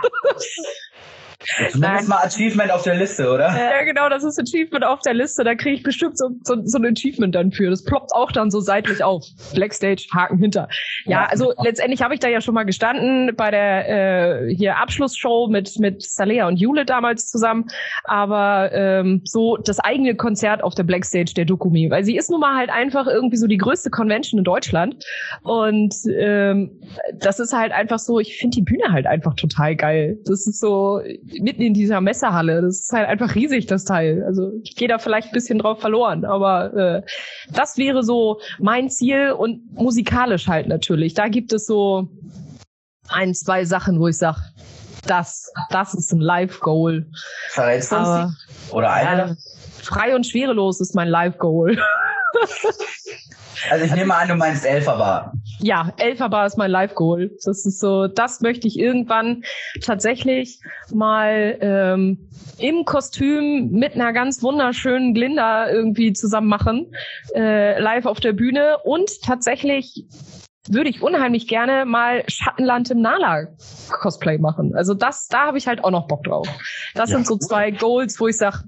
Speaker 2: Zumindest mal Achievement auf der Liste, oder?
Speaker 5: Ja, genau, das ist Achievement auf der Liste. Da kriege ich bestimmt so ein Achievement dann für. Das ploppt auch dann so seitlich auf. Backstage, Haken hinter. Ja, also letztendlich habe ich da ja schon mal gestanden bei der hier Abschlussshow mit Salea und Jule damals zusammen. Aber so das eigene Konzert auf der Backstage der Dokumi. Weil sie ist nun mal halt einfach irgendwie so die größte Convention in Deutschland. Und das ist halt einfach so, ich finde die Bühne halt einfach total geil. Das ist so mitten in dieser Messehalle. Das ist halt einfach riesig, das Teil. Also ich gehe da vielleicht ein bisschen drauf verloren, aber das wäre so mein Ziel und musikalisch halt natürlich. Da gibt es so 1, 2 Sachen, wo ich sage, das ist ein Live-Goal.
Speaker 2: Verrätst du uns? Oder eine?
Speaker 5: Frei und schwerelos ist mein Live-Goal.
Speaker 2: Also ich nehme an, du meinst Elphaba.
Speaker 5: Ja, Elphaba ist mein Live-Goal. Das ist so, das möchte ich irgendwann tatsächlich mal im Kostüm mit einer ganz wunderschönen Glinda irgendwie zusammen machen, live auf der Bühne. Und tatsächlich würde ich unheimlich gerne mal Schattenland im Nala-Cosplay machen. Also da habe ich halt auch noch Bock drauf. Das sind so 2 Goals, wo ich sage,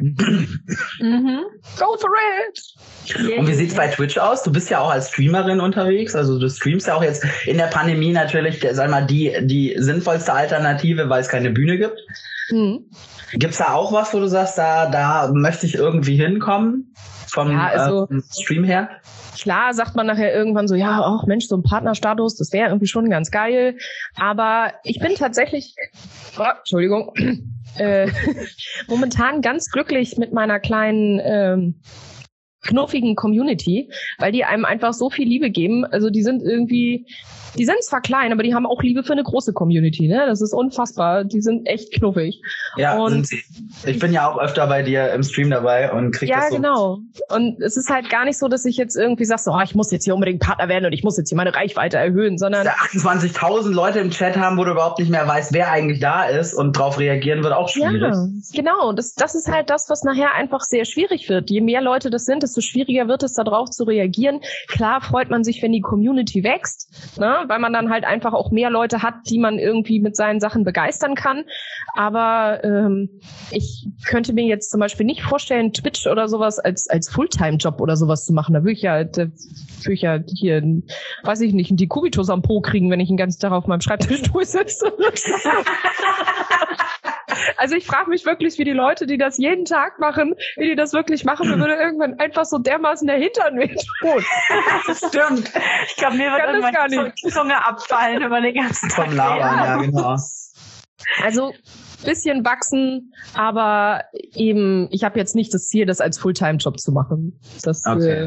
Speaker 5: go for it!
Speaker 2: Und wie sieht's bei Twitch aus? Du bist ja auch als Streamerin unterwegs, also du streamst ja auch jetzt in der Pandemie natürlich, sag mal, die sinnvollste Alternative, weil es keine Bühne gibt. Gibt's da auch was, wo du sagst, da möchte ich irgendwie hinkommen vom Stream her?
Speaker 5: Klar sagt man nachher irgendwann so, ja, ach Mensch, so ein Partnerstatus, das wäre irgendwie schon ganz geil. Aber ich bin tatsächlich, momentan ganz glücklich mit meiner kleinen knuffigen Community, weil die einem einfach so viel Liebe geben. Also die sind zwar klein, aber die haben auch Liebe für eine große Community, ne? Das ist unfassbar. Die sind echt knuffig.
Speaker 2: Ja, sind sie. Ich bin ja auch öfter bei dir im Stream dabei und krieg das so. Ja,
Speaker 5: genau. Und es ist halt gar nicht so, dass ich jetzt irgendwie sage, so, ich muss jetzt hier unbedingt Partner werden und ich muss jetzt hier meine Reichweite erhöhen, sondern...
Speaker 2: Dass 28.000 Leute im Chat haben, wo du überhaupt nicht mehr weißt, wer eigentlich da ist und drauf reagieren wird auch schwierig.
Speaker 5: Ja, genau. Das ist halt das, was nachher einfach sehr schwierig wird. Je mehr Leute das sind, desto schwieriger wird es, da drauf zu reagieren. Klar freut man sich, wenn die Community wächst, ne? weil man dann halt einfach auch mehr Leute hat, die man irgendwie mit seinen Sachen begeistern kann. Aber ich könnte mir jetzt zum Beispiel nicht vorstellen, Twitch oder sowas als Fulltime-Job oder sowas zu machen. Da würde ich ja hier, weiß ich nicht, einen Dekubitus am Po kriegen, wenn ich den ganzen Tag auf meinem Schreibtisch durchsitze. Also ich frage mich wirklich, wie die Leute, die das jeden Tag machen, wie die das wirklich machen. Mir würde irgendwann einfach so dermaßen der Hintern wehtun.
Speaker 2: Das stimmt.
Speaker 3: Ich glaube, mir wird irgendwann die Zunge abfallen über den ganzen Tag.
Speaker 2: Vom Labern, ja, genau.
Speaker 5: Also bisschen wachsen, aber eben, ich habe jetzt nicht das Ziel, das als Fulltime-Job zu machen. Das,
Speaker 2: okay.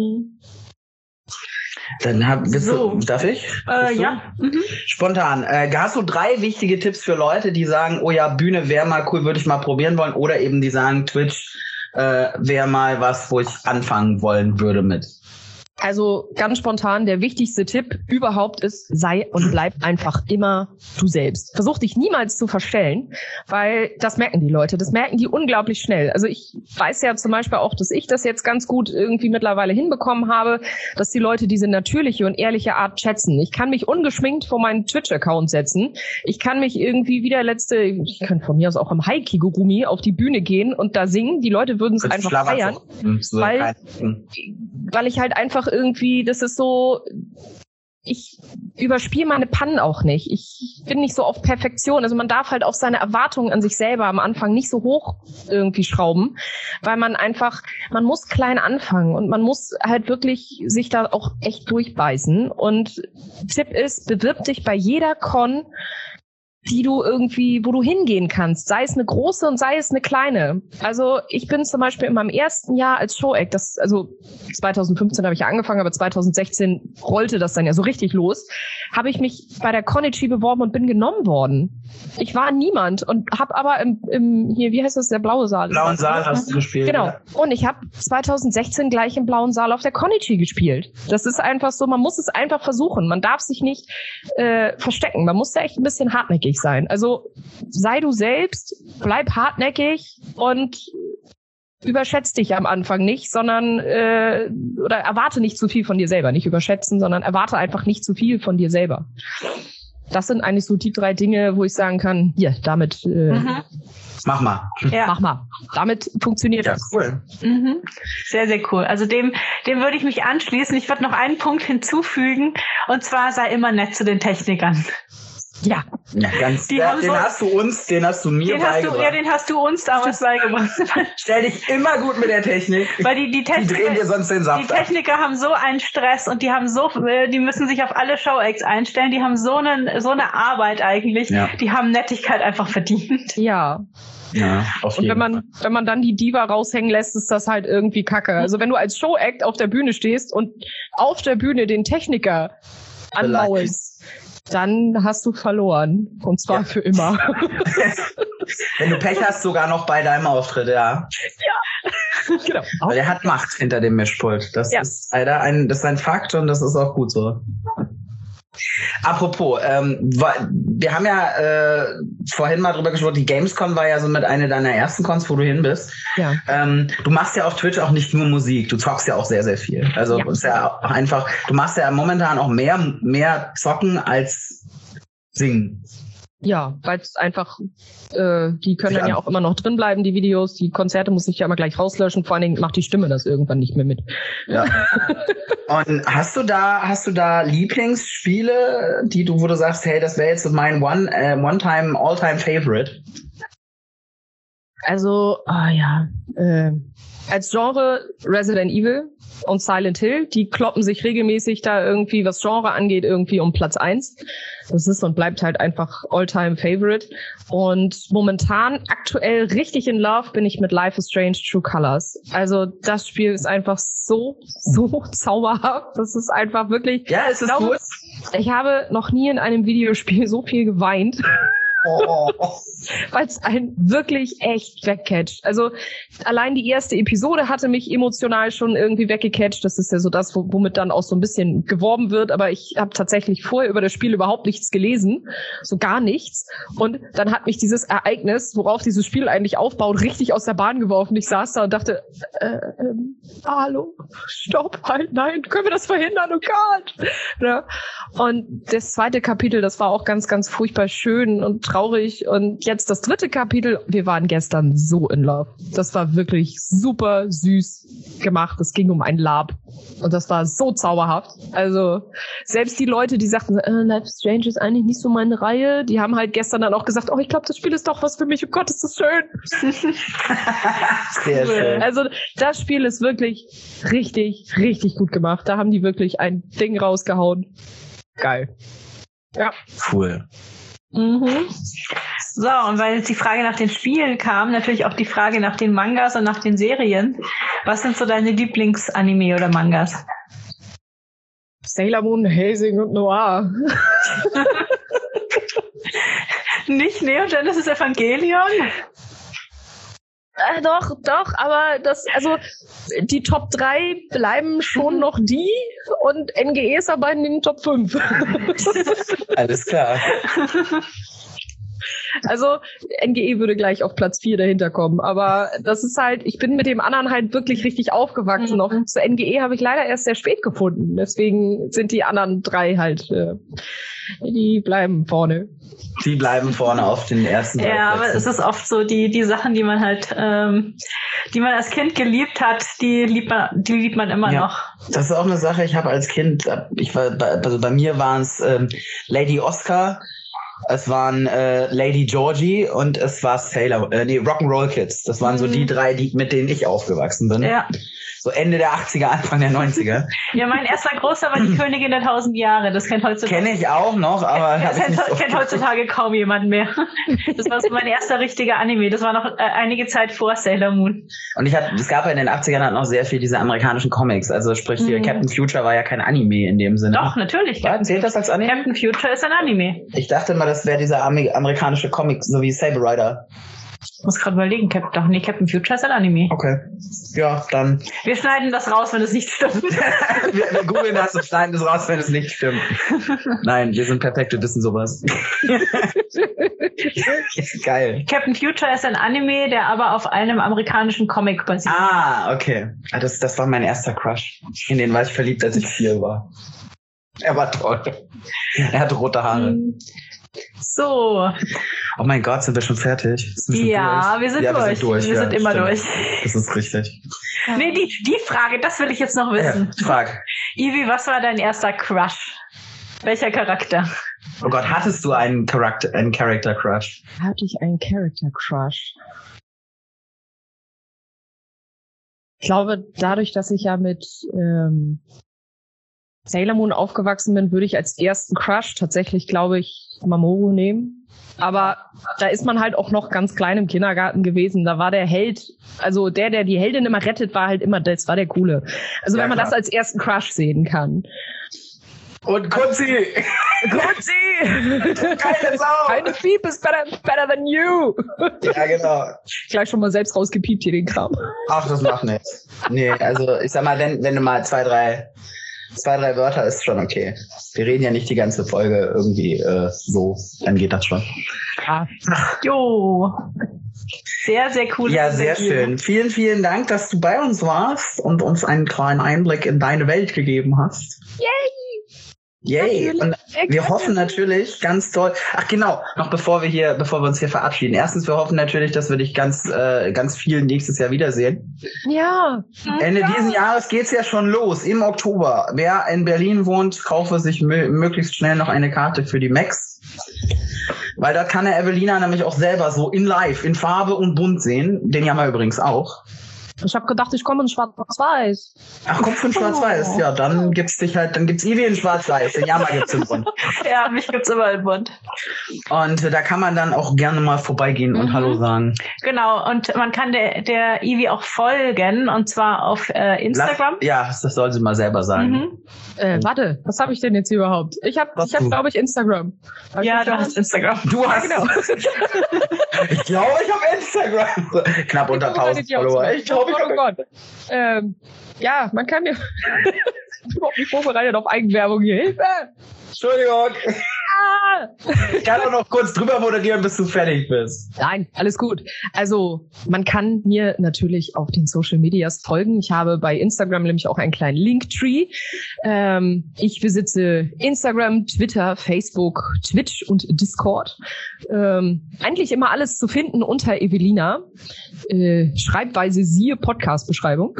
Speaker 2: Dann darf ich?
Speaker 3: Ja. Mhm.
Speaker 2: Spontan. Hast du 3 wichtige Tipps für Leute, die sagen, oh ja, Bühne wäre mal cool, würde ich mal probieren wollen, oder eben die sagen, Twitch wäre mal was, wo ich anfangen wollen würde mit?
Speaker 5: Also ganz spontan, der wichtigste Tipp überhaupt ist, sei und bleib einfach immer du selbst. Versuch dich niemals zu verstellen, weil das merken die Leute, das merken die unglaublich schnell. Also ich weiß ja zum Beispiel auch, dass ich das jetzt ganz gut irgendwie mittlerweile hinbekommen habe, dass die Leute diese natürliche und ehrliche Art schätzen. Ich kann mich ungeschminkt vor meinen Twitch-Account setzen. Ich kann mich irgendwie ich kann von mir aus auch im High-Kigurumi auf die Bühne gehen und da singen. Die Leute würden es einfach feiern, weil ich halt einfach irgendwie, das ist so, ich überspiele meine Pannen auch nicht. Ich bin nicht so auf Perfektion. Also man darf halt auch seine Erwartungen an sich selber am Anfang nicht so hoch irgendwie schrauben, weil man muss klein anfangen und man muss halt wirklich sich da auch echt durchbeißen. Und Tipp ist, bewirb dich bei jeder Con, wo du hingehen kannst, sei es eine große und sei es eine kleine. Also ich bin zum Beispiel in meinem ersten Jahr als Show-Act, 2015 habe ich ja angefangen, aber 2016 rollte das dann ja so richtig los, habe ich mich bei der Konichi beworben und bin genommen worden. Ich war niemand und habe aber hier, wie heißt das, der blaue Saal?
Speaker 2: Blauen Saal hast du gespielt.
Speaker 5: Genau.
Speaker 2: Ja.
Speaker 5: Und ich habe 2016 gleich im blauen Saal auf der Konichi gespielt. Das ist einfach so, man muss es einfach versuchen. Man darf sich nicht verstecken. Man muss da echt ein bisschen hartnäckig sein. Also sei du selbst, bleib hartnäckig und überschätz dich am Anfang nicht, sondern oder erwarte nicht zu viel von dir selber. Nicht überschätzen, sondern erwarte einfach nicht zu viel von dir selber. Das sind eigentlich so die 3 Dinge, wo ich sagen kann, hier, damit
Speaker 2: mach mal.
Speaker 3: Ja.
Speaker 5: Mach mal. Damit funktioniert das.
Speaker 2: Cool.
Speaker 3: Mhm. Sehr, sehr cool. Also dem würde ich mich anschließen. Ich würde noch einen Punkt hinzufügen, und zwar sei immer nett zu den Technikern.
Speaker 5: Ja.
Speaker 2: Ja, den hast du mir beigebracht.
Speaker 3: Den hast du uns damals beigebracht.
Speaker 2: Stell dich immer gut mit der Technik.
Speaker 3: Weil die
Speaker 2: drehen dir sonst den Saft
Speaker 3: ab. Die Techniker haben so einen Stress und die müssen sich auf alle Show-Acts einstellen. Die haben so eine Arbeit eigentlich. Ja. Die haben Nettigkeit einfach verdient.
Speaker 5: Ja.
Speaker 2: Ja, auf jeden
Speaker 5: Fall. Wenn man dann die Diva raushängen lässt, ist das halt irgendwie Kacke. Also wenn du als Show-Act auf der Bühne stehst und auf der Bühne den Techniker anmaulst, dann hast du verloren. Und zwar für immer.
Speaker 2: Wenn du Pech hast, sogar noch bei deinem Auftritt, ja.
Speaker 5: Ja. Genau.
Speaker 2: Weil er hat Macht hinter dem Mischpult. Das ist leider das ist ein Fakt und das ist auch gut so. Apropos, wir haben ja vorhin mal drüber gesprochen, die Gamescom war ja so mit einer deiner ersten Cons, wo du hin bist.
Speaker 5: Ja.
Speaker 2: Du machst ja auf Twitch auch nicht nur Musik, du zockst ja auch sehr, sehr viel. Also ist ja auch einfach, du machst ja momentan auch mehr zocken als singen.
Speaker 5: Ja, weil es einfach, die können dann ja auch immer noch drin bleiben, die Videos, die Konzerte muss ich ja immer gleich rauslöschen, vor allen Dingen macht die Stimme das irgendwann nicht mehr mit.
Speaker 2: Ja. Und hast du da Lieblingsspiele, wo du sagst, hey, das wäre jetzt mein One-Time, All-Time Favorite?
Speaker 5: Also, als Genre Resident Evil und Silent Hill, die kloppen sich regelmäßig da irgendwie, was Genre angeht, irgendwie um Platz 1. Das ist und bleibt halt einfach All-Time Favorite. Und momentan aktuell richtig in Love bin ich mit Life is Strange True Colors. Also das Spiel ist einfach so zauberhaft. Das ist einfach wirklich...
Speaker 2: Ja, es ist gut.
Speaker 5: Ich habe noch nie in einem Videospiel so viel geweint Weil es einen wirklich echt wegcatcht. Also allein die erste Episode hatte mich emotional schon irgendwie weggecatcht. Das ist ja so das, womit dann auch so ein bisschen geworben wird. Aber ich habe tatsächlich vorher über das Spiel überhaupt nichts gelesen. So gar nichts. Und dann hat mich dieses Ereignis, worauf dieses Spiel eigentlich aufbaut, richtig aus der Bahn geworfen. Ich saß da und dachte, hallo, stopp, halt, nein, können wir das verhindern? Oh Gott! Ja. Und das zweite Kapitel, das war auch ganz, ganz furchtbar schön und traurig. Und jetzt das dritte Kapitel, wir waren gestern so in love. Das war wirklich super süß gemacht. Es ging um ein Lab. Und das war so zauberhaft. Also selbst die Leute, die sagten, Life is Strange ist eigentlich nicht so meine Reihe, die haben halt gestern dann auch gesagt, oh, ich glaube, das Spiel ist doch was für mich. Oh Gott, ist das schön.
Speaker 2: Sehr schön.
Speaker 5: Also das Spiel ist wirklich richtig, richtig gut gemacht. Da haben die wirklich ein Ding rausgehauen. Geil. Ja.
Speaker 2: Cool.
Speaker 3: Mhm. So, und weil jetzt die Frage nach den Spielen kam, natürlich auch die Frage nach den Mangas und nach den Serien. Was sind so deine Lieblingsanime oder Mangas?
Speaker 5: Sailor Moon, Hazing und Noir.
Speaker 3: Nicht Neo Genesis Evangelion?
Speaker 5: Doch, aber die Top 3 bleiben schon noch die und NGE ist aber in den Top 5.
Speaker 2: Alles klar.
Speaker 5: Also NGE würde gleich auf Platz 4 dahinter kommen, aber das ist halt, ich bin mit dem anderen halt wirklich richtig aufgewachsen. Noch zu NGE habe ich leider erst sehr spät gefunden, deswegen sind die anderen 3 halt, die bleiben vorne.
Speaker 2: Die bleiben vorne auf den ersten 3
Speaker 3: Ja,
Speaker 2: Plätzen.
Speaker 3: aber es ist oft so, die Sachen, die man halt, die man als Kind geliebt hat, die liebt man immer noch.
Speaker 2: Das ist auch eine Sache, ich habe als Kind, bei mir waren es Lady Oscar, es waren Lady Georgie und es war Rock'n'Roll Kids. Das waren so die 3, mit denen ich aufgewachsen bin.
Speaker 3: Ja.
Speaker 2: So Ende der 80er, Anfang der 90er.
Speaker 3: Ja, mein erster großer war die Königin der 1000 Jahre. Das kennt heutzutage.
Speaker 2: Kenne ich auch noch, aber
Speaker 3: kennt heutzutage kaum jemand mehr. Das war so mein erster richtiger Anime. Das war noch einige Zeit vor Sailor Moon.
Speaker 2: Und es gab ja in den 80ern halt noch sehr viel diese amerikanischen Comics. Also sprich hier, Captain Future war ja kein Anime in dem Sinne.
Speaker 3: Doch, natürlich.
Speaker 2: Zählt das als Anime?
Speaker 3: Captain Future ist ein Anime.
Speaker 2: Ich dachte mal, das wäre dieser amerikanische Comic, so wie Saber Rider.
Speaker 3: Ich muss gerade überlegen, Captain Future ist ein Anime.
Speaker 2: Okay. Ja, dann.
Speaker 3: Wir schneiden das raus, wenn es nicht stimmt.
Speaker 2: wir googeln das und schneiden das raus, wenn es nicht stimmt. Nein, wir sind perfekt, wir wissen sowas. Geil.
Speaker 3: Captain Future ist ein Anime, der aber auf einem amerikanischen Comic basiert.
Speaker 2: Ah, okay. Das war mein erster Crush. In den war ich verliebt, als ich 4 war. Er war toll. Er hatte rote Haare.
Speaker 3: So.
Speaker 2: Oh mein Gott, sind wir schon fertig?
Speaker 3: Wir sind durch. Wir sind immer durch.
Speaker 2: Das ist richtig.
Speaker 3: Nee, die Frage, das will ich jetzt noch wissen.
Speaker 2: Ja, frag.
Speaker 3: Ivy, was war dein erster Crush? Welcher Charakter?
Speaker 2: Oh Gott, hattest du einen Character Crush?
Speaker 5: Hatte ich einen Character Crush? Ich glaube, dadurch, dass ich ja mit Sailor Moon aufgewachsen bin, würde ich als ersten Crush tatsächlich, glaube ich, Mamoru nehmen. Aber da ist man halt auch noch ganz klein im Kindergarten gewesen. Da war der Held, also der die Heldin immer rettet, war halt immer, das war der Coole. Also ja, wenn man das als ersten Crush sehen kann.
Speaker 2: Und Kutzi!
Speaker 5: Keine Sau! Keine Fieb is better than you!
Speaker 2: Ja, genau.
Speaker 5: Gleich schon mal selbst rausgepiept hier den Kram.
Speaker 2: Ach, das macht nichts. Nee, also ich sag mal, wenn du mal zwei, drei Wörter ist schon okay. Wir reden ja nicht die ganze Folge irgendwie so, dann geht das schon.
Speaker 5: Ja.
Speaker 3: Jo. Sehr, sehr cool.
Speaker 2: Ja, sehr schön. Vielen, vielen Dank, dass du bei uns warst und uns einen kleinen Einblick in deine Welt gegeben hast. Yay! Und wir hoffen natürlich ganz toll. Ach genau, noch bevor wir uns hier verabschieden. Erstens, wir hoffen natürlich, dass wir dich ganz viel nächstes Jahr wiedersehen.
Speaker 5: Ja.
Speaker 2: Ende diesen Jahres geht's ja schon los, im Oktober. Wer in Berlin wohnt, kaufe sich möglichst schnell noch eine Karte für die Max. Weil da kann der Evelina nämlich auch selber so in live, in Farbe und bunt sehen. Den haben wir übrigens auch.
Speaker 5: Ich habe gedacht, ich komme in Schwarz-Weiß.
Speaker 2: Ach, komm von Schwarz-Weiß. Ja, dann gibt's Ivi in Schwarz-Weiß. Den Jama gibt's in bunt.
Speaker 3: Ja, mich gibt's immer in bunt.
Speaker 2: Und da kann man dann auch gerne mal vorbeigehen und Hallo sagen.
Speaker 3: Genau, und man kann der Ivi auch folgen, und zwar auf Instagram.
Speaker 2: Ja, das soll sie mal selber sagen.
Speaker 5: Warte, was habe ich denn jetzt überhaupt? Ich habe, glaube ich, Instagram.
Speaker 3: Ja, du hast Instagram.
Speaker 2: Du hast,
Speaker 5: genau.
Speaker 2: Ich glaube, ich habe Instagram. Knapp unter 1000 Follower. Ich glaube,
Speaker 5: oh Gott. Ja, man kann ja überhaupt nicht vorbereitet auf Eigenwerbung hier. Hilfe!
Speaker 2: Entschuldigung. Ich kann auch noch kurz drüber moderieren, bis du fertig bist.
Speaker 5: Nein, alles gut. Also, man kann mir natürlich auf den Social Medias folgen. Ich habe bei Instagram nämlich auch einen kleinen Linktree. Ich besitze Instagram, Twitter, Facebook, Twitch und Discord. Eigentlich immer alles zu finden unter Evelina. Schreibweise siehe Podcast-Beschreibung.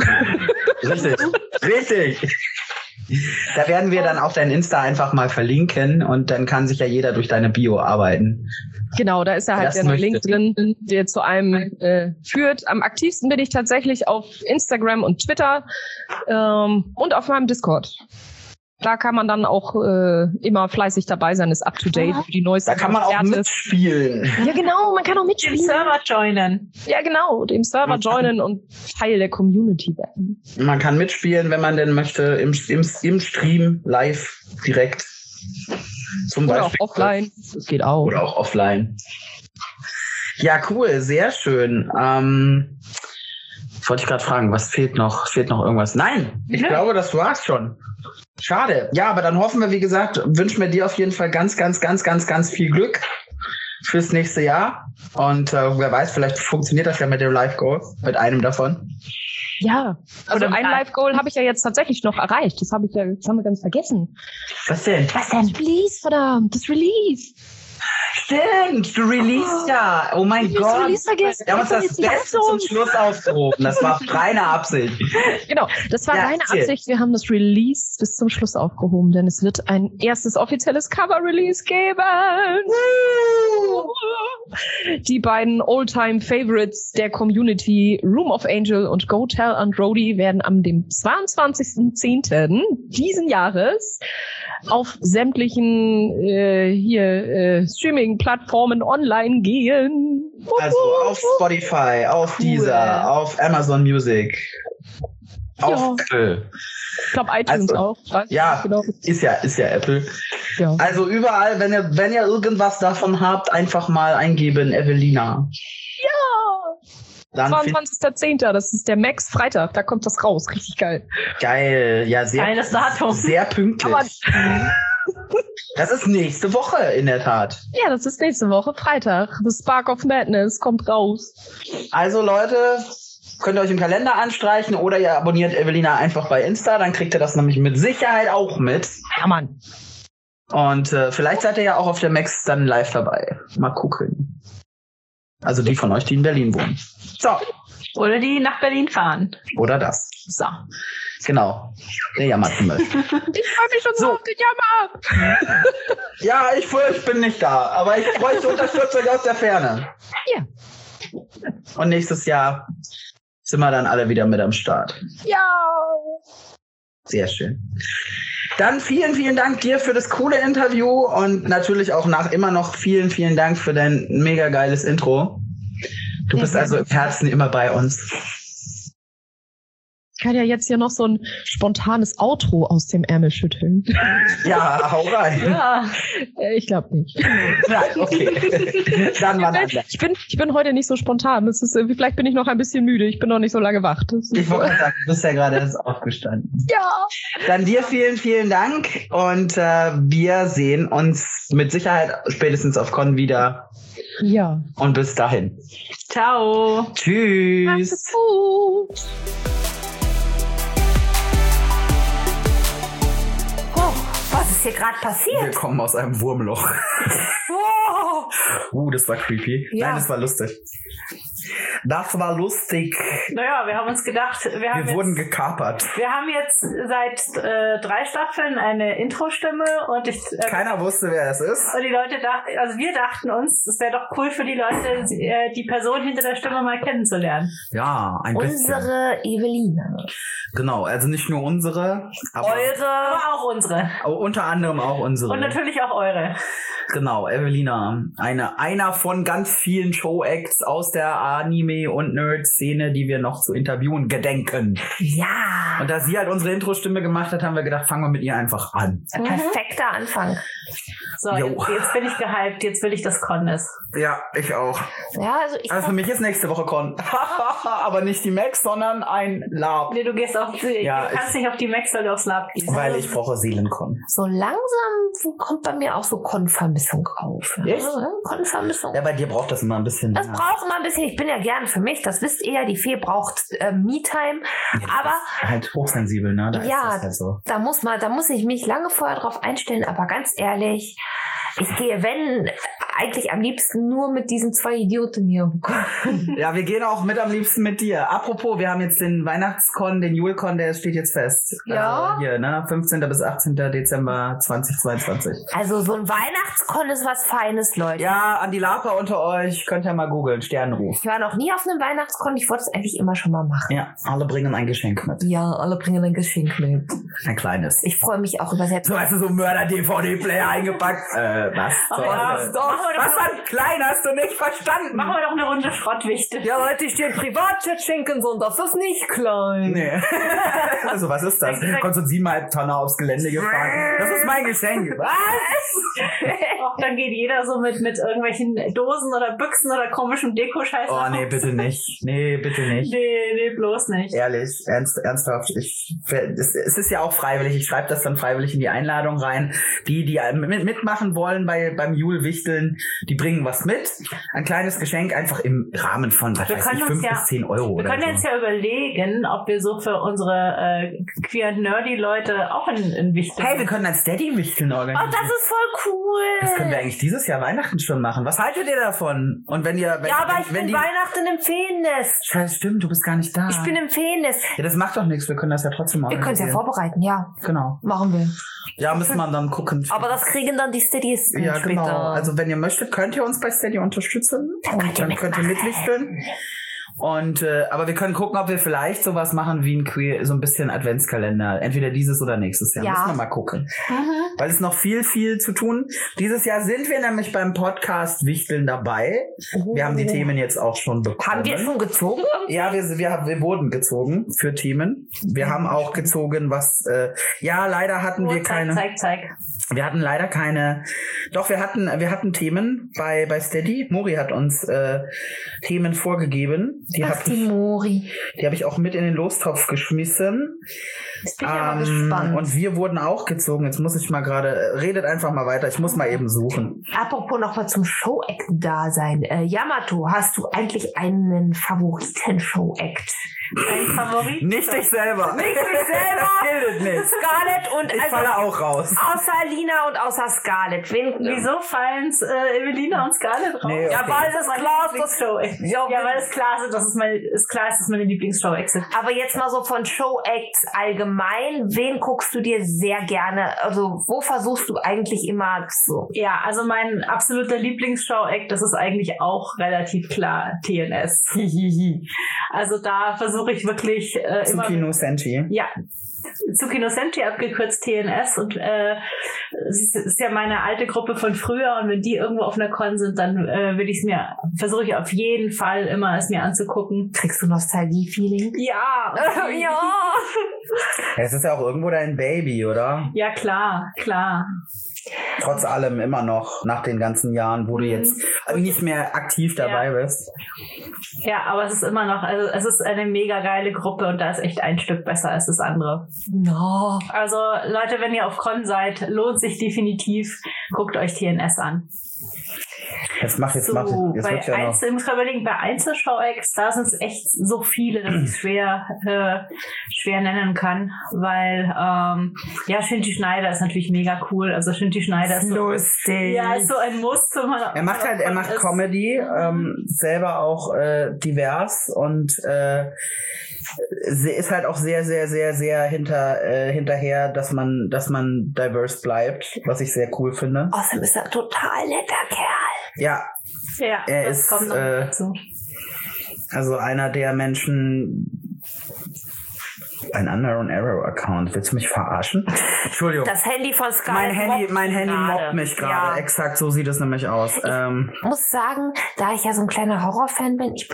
Speaker 2: Richtig. Da werden wir dann auch dein Insta einfach mal verlinken und dann kann sich ja jeder durch deine Bio arbeiten.
Speaker 5: Genau, da ist ja halt der Link drin, der zu einem führt. Am aktivsten bin ich tatsächlich auf Instagram und Twitter und auf meinem Discord. Da kann man dann auch immer fleißig dabei sein, ist up to date für die neuesten.
Speaker 2: Da kann man auch mitspielen.
Speaker 5: Ja, genau, man kann auch mitspielen.
Speaker 3: Dem Server joinen.
Speaker 5: Ja, genau, dem Server joinen und Teil der Community werden.
Speaker 2: Man kann mitspielen, wenn man denn möchte, im Stream, live, direkt. Zum
Speaker 5: Oder
Speaker 2: Beispiel.
Speaker 5: auch offline, das geht auch.
Speaker 2: Oder auch offline. Ja, cool, sehr schön. Wollte ich gerade fragen, was fehlt noch? Fehlt noch irgendwas? Nein, ich glaube, das war's schon. Schade. Ja, aber dann hoffen wir, wie gesagt, wünschen wir dir auf jeden Fall ganz, ganz, ganz, ganz, ganz viel Glück fürs nächste Jahr. Und wer weiß, vielleicht funktioniert das ja mit dem Live-Goal, mit einem davon.
Speaker 5: Ja, also ein Live-Goal habe ich ja jetzt tatsächlich noch erreicht. Das haben wir ganz vergessen.
Speaker 2: Was denn?
Speaker 5: Das Release, verdammt, das Release.
Speaker 2: Stimmt, du released ja. Oh mein Gott. Wir haben uns das Beste zum Schluss aufgehoben. Das war reine Absicht.
Speaker 5: Genau, das war reine Absicht. Wir haben das Release bis zum Schluss aufgehoben, denn es wird ein erstes offizielles Cover-Release geben. Die beiden Oldtime-Favorites der Community, Room of Angel und Go Tell Andrody, werden am dem 22.10. diesen Jahres auf sämtlichen Streaming-Plattformen online gehen.
Speaker 2: Also auf Spotify, auf Deezer, auf Amazon Music, auf Apple.
Speaker 5: Ich glaube iTunes auch.
Speaker 2: Ja, genau. ist ja Apple. Ja. Also überall, wenn ihr irgendwas davon habt, einfach mal eingeben, Evelina.
Speaker 5: Ja! 22.10., das ist der Max Freitag, da kommt das raus. Richtig geil.
Speaker 2: Geil, ja,
Speaker 3: geiles Datum.
Speaker 2: Sehr pünktlich. Das ist nächste Woche, in der Tat.
Speaker 5: Ja, das ist nächste Woche, Freitag. The Spark of Madness kommt raus.
Speaker 2: Also Leute, könnt ihr euch im Kalender anstreichen oder ihr abonniert Evelina einfach bei Insta, dann kriegt ihr das nämlich mit Sicherheit auch mit.
Speaker 5: Ja, Mann.
Speaker 2: Und vielleicht seid ihr ja auch auf der Max dann live dabei. Mal gucken. Also die von euch, die in Berlin wohnen. So.
Speaker 3: Oder die nach Berlin fahren.
Speaker 2: Oder das.
Speaker 3: So.
Speaker 2: Genau. Der Jammerhimmel.
Speaker 5: Ich freue mich schon so auf den Jammer.
Speaker 2: Ja, ich bin nicht da, aber ich bräuchte Unterstützung aus der Ferne.
Speaker 5: Ja.
Speaker 2: Und nächstes Jahr sind wir dann alle wieder mit am Start.
Speaker 5: Ja.
Speaker 2: Sehr schön. Dann vielen, vielen Dank dir für das coole Interview und natürlich auch immer noch vielen, vielen Dank für dein mega geiles Intro. Du bist also im Herzen immer bei uns.
Speaker 5: Ich kann ja jetzt hier noch so ein spontanes Outro aus dem Ärmel schütteln.
Speaker 2: Ja, hau rein.
Speaker 5: Ja, ich glaube nicht.
Speaker 2: Nein, okay. Dann mal
Speaker 5: ich bin heute nicht so spontan. Das ist, vielleicht bin ich noch ein bisschen müde. Ich bin noch nicht so lange wach.
Speaker 2: Ich wollte sagen, du bist ja gerade erst aufgestanden.
Speaker 5: Ja.
Speaker 2: Dann dir vielen, vielen Dank und wir sehen uns mit Sicherheit spätestens auf Con wieder.
Speaker 5: Ja.
Speaker 2: Und bis dahin.
Speaker 3: Ciao.
Speaker 2: Tschüss.
Speaker 5: Mach's gut.
Speaker 1: Was ist hier gerade passiert?
Speaker 2: Wir kommen aus einem Wurmloch.
Speaker 1: Wow.
Speaker 2: Das war creepy.
Speaker 1: Ja.
Speaker 2: Nein, das war lustig. Das war lustig.
Speaker 3: Naja, wir haben uns gedacht, wir
Speaker 2: wurden gekapert.
Speaker 3: Wir haben jetzt seit 3 Staffeln eine Intro-Stimme und
Speaker 2: keiner wusste, wer es ist.
Speaker 3: Und die Leute wir dachten uns, es wäre doch cool für die Leute, die Person hinter der Stimme mal kennenzulernen.
Speaker 2: Ja, ein bisschen.
Speaker 1: Unsere Evelina.
Speaker 2: Genau, also nicht nur unsere, aber
Speaker 3: auch unsere.
Speaker 2: Unter anderem auch unsere.
Speaker 3: Und natürlich auch eure.
Speaker 2: Genau, Evelina. Einer von ganz vielen Show-Acts aus der Anime- und Nerd-Szene, die wir noch zu interviewen gedenken.
Speaker 1: Ja.
Speaker 2: Und da sie halt unsere Intro-Stimme gemacht hat, haben wir gedacht, fangen wir mit ihr einfach an.
Speaker 1: Ein perfekter Anfang.
Speaker 3: So, jetzt bin ich gehypt, jetzt will ich, dass Con ist.
Speaker 2: Ja, ich auch.
Speaker 1: Ja, also
Speaker 2: für mich ist nächste Woche Con. Aber nicht die Max, sondern ein Lab.
Speaker 3: Nee, du kannst nicht auf die Max, weil du aufs Lab gehst.
Speaker 2: Weil ich brauche Seelenkon.
Speaker 1: so langsam kommt bei mir auch so Con-Vermissung auf.
Speaker 2: Echt?
Speaker 1: Con-Vermissung.
Speaker 2: Ja, bei dir braucht das immer ein bisschen.
Speaker 1: Das braucht immer ein bisschen. Ich bin ja gern für mich. Das wisst ihr ja. Die Fee braucht Me-Time.
Speaker 2: Ja,
Speaker 1: aber
Speaker 2: halt hochsensibel, ne? Da
Speaker 1: ja,
Speaker 2: ist das halt so.
Speaker 1: da muss ich mich lange vorher drauf einstellen. Aber ganz ehrlich, ich gehe, eigentlich am liebsten nur mit diesen 2 Idioten hier.
Speaker 2: Ja, wir gehen auch am liebsten mit dir. Apropos, wir haben jetzt den Weihnachtskon, den Julkon, der steht jetzt fest.
Speaker 1: Ja.
Speaker 2: Also hier, ne? 15. bis 18. Dezember 2022.
Speaker 1: Also so ein Weihnachtskon ist was Feines, Leute.
Speaker 2: Ja, an die Laper unter euch, könnt ihr mal googeln, Sternenruf.
Speaker 1: Ich war noch nie auf einem Weihnachtskon. Ich wollte es eigentlich immer schon mal machen.
Speaker 2: Ja, alle bringen ein Geschenk mit.
Speaker 1: Ja, alle bringen ein Geschenk mit.
Speaker 2: Ein kleines.
Speaker 1: Ich freue mich auch über selbst.
Speaker 2: So, weißt du, so Mörder-DVD-Player eingepackt. Was? Was an klein, hast du nicht verstanden?
Speaker 3: Machen wir doch eine Runde Schrottwichte.
Speaker 1: Ja, Leute, ich dir Privatjet schenken soll, das ist nicht klein.
Speaker 2: Nee. Also, was ist das? Kommt so 7,5 Tonnen aufs Gelände gefahren. Das ist mein Geschenk. Was?
Speaker 3: Dann geht jeder so mit irgendwelchen Dosen oder Büchsen oder komischem Deko-Scheiß.
Speaker 2: Oh, nee, bitte nicht. Nee, bitte nicht.
Speaker 3: Nee, bloß nicht.
Speaker 2: Ehrlich, ernsthaft. Es ist ja auch freiwillig. Ich schreibe das dann freiwillig in die Einladung rein. Die mitmachen wollen beim Jule-Wichteln, die bringen was mit. Ein kleines Geschenk einfach im Rahmen von, 5 bis 10 Euro.
Speaker 3: Wir können jetzt ja überlegen, ob wir so für unsere queer nerdy Leute auch ein Wichteln.
Speaker 2: Hey, wir können ein Steady-Wichteln organisieren.
Speaker 1: Oh, das ist voll cool.
Speaker 2: Das können wir eigentlich dieses Jahr Weihnachten schon machen. Was haltet ihr davon? Und wenn ihr...
Speaker 1: aber ich bin Weihnachten im Feennest.
Speaker 2: Scheiße, stimmt, du bist gar nicht da.
Speaker 1: Ich bin im Feennest.
Speaker 2: Ja, das macht doch nichts. Wir können das ja trotzdem organisieren.
Speaker 1: Wir können es ja vorbereiten, ja.
Speaker 2: Genau.
Speaker 1: Machen wir.
Speaker 2: Ja, müssen wir dann gucken.
Speaker 1: Aber das kriegen dann die Steadies
Speaker 2: ja,
Speaker 1: später.
Speaker 2: Genau. Also wenn ihr möchtet, könnt ihr uns bei Steady unterstützen. Dann könnt ihr mitwichteln. Und aber wir können gucken, ob wir vielleicht sowas machen wie so ein bisschen Adventskalender. Entweder dieses oder nächstes Jahr. Ja. Müssen wir mal gucken. Weil es noch viel, viel zu tun. Dieses Jahr sind wir nämlich beim Podcast Wichteln dabei. Wir haben die Themen jetzt auch schon bekommen.
Speaker 1: Haben wir schon gezogen?
Speaker 2: Ja, wir wurden gezogen für Themen. Wir haben auch gezogen, was leider hatten wir keine.
Speaker 3: Zeig.
Speaker 2: Wir hatten leider keine. Doch, wir hatten Themen bei Steady. Mori hat uns Themen vorgegeben. Die habe ich auch mit in den Lostopf geschmissen.
Speaker 1: Jetzt bin ich aber gespannt.
Speaker 2: Und wir wurden auch gezogen. Jetzt muss ich mal redet einfach mal weiter. Ich muss mal eben suchen.
Speaker 1: Apropos noch mal zum Show-Act-Dasein. Yamato, hast du eigentlich einen Favoriten-Show-Act?
Speaker 3: Ein Favorit?
Speaker 2: Nicht dich selber.
Speaker 1: Nicht dich selber.
Speaker 2: Das gilt nicht.
Speaker 1: Scarlett und
Speaker 2: ich falle auch raus.
Speaker 1: Außer Lina und außer Scarlett.
Speaker 3: Wieso fallen Evelina und Scarlett raus?
Speaker 2: Nee, okay.
Speaker 1: Ja, weil das klar ist.
Speaker 3: Weil es klar ist, dass es meine Lieblingsshow-Acts sind.
Speaker 1: Aber jetzt mal so von Show-Acts allgemein. Wen guckst du dir sehr gerne? Also wo versuchst du eigentlich immer so?
Speaker 3: Ja, also mein absoluter Lieblingsshow-Act, das ist eigentlich auch relativ klar TNS. Also da versuche ich wirklich immer...
Speaker 2: Tsukino Senshi.
Speaker 3: Ja. Tsukino Senshi, abgekürzt TNS, und es ist ja meine alte Gruppe von früher, und wenn die irgendwo auf einer Con sind, dann versuche ich auf jeden Fall immer es mir anzugucken.
Speaker 1: Kriegst du Nostalgie-Feeling?
Speaker 3: Ja.
Speaker 1: Ja.
Speaker 2: Es ist ja auch irgendwo dein Baby, oder?
Speaker 3: Ja, klar.
Speaker 2: Trotz allem immer noch, nach den ganzen Jahren, wo du jetzt nicht mehr aktiv dabei bist.
Speaker 3: Ja, aber es ist immer noch, also es ist eine mega geile Gruppe, und da ist echt ein Stück besser als das andere.
Speaker 1: No.
Speaker 3: Also Leute, wenn ihr auf Con seid, lohnt sich definitiv, guckt euch TNS an.
Speaker 2: Jetzt mach. Jetzt
Speaker 3: bei ich muss mal überlegen, bei Einzelschau-Acts, da sind es echt so viele, dass ich es schwer nennen kann, weil Shinji Schneider ist natürlich mega cool. Also Shinji Schneider ist so
Speaker 1: lustig.
Speaker 3: Ja, ist so ein Muss.
Speaker 2: Er macht Comedy, selber auch divers und ist halt auch sehr, sehr, sehr, sehr hinterher, dass man diverse bleibt, was ich sehr cool finde.
Speaker 1: Außerdem ist er ein total netter Kerl.
Speaker 2: Ja, er ist
Speaker 3: kommt noch dazu.
Speaker 2: Also einer der Menschen. Ein Unknown Arrow Account. Willst du mich verarschen? Entschuldigung.
Speaker 1: Das Handy von Scarlett.
Speaker 2: Mein Handy mobbt mich gerade. Ja. Exakt, so sieht es nämlich aus.
Speaker 1: Ich muss sagen, da ich ja so ein kleiner Horrorfan bin, ich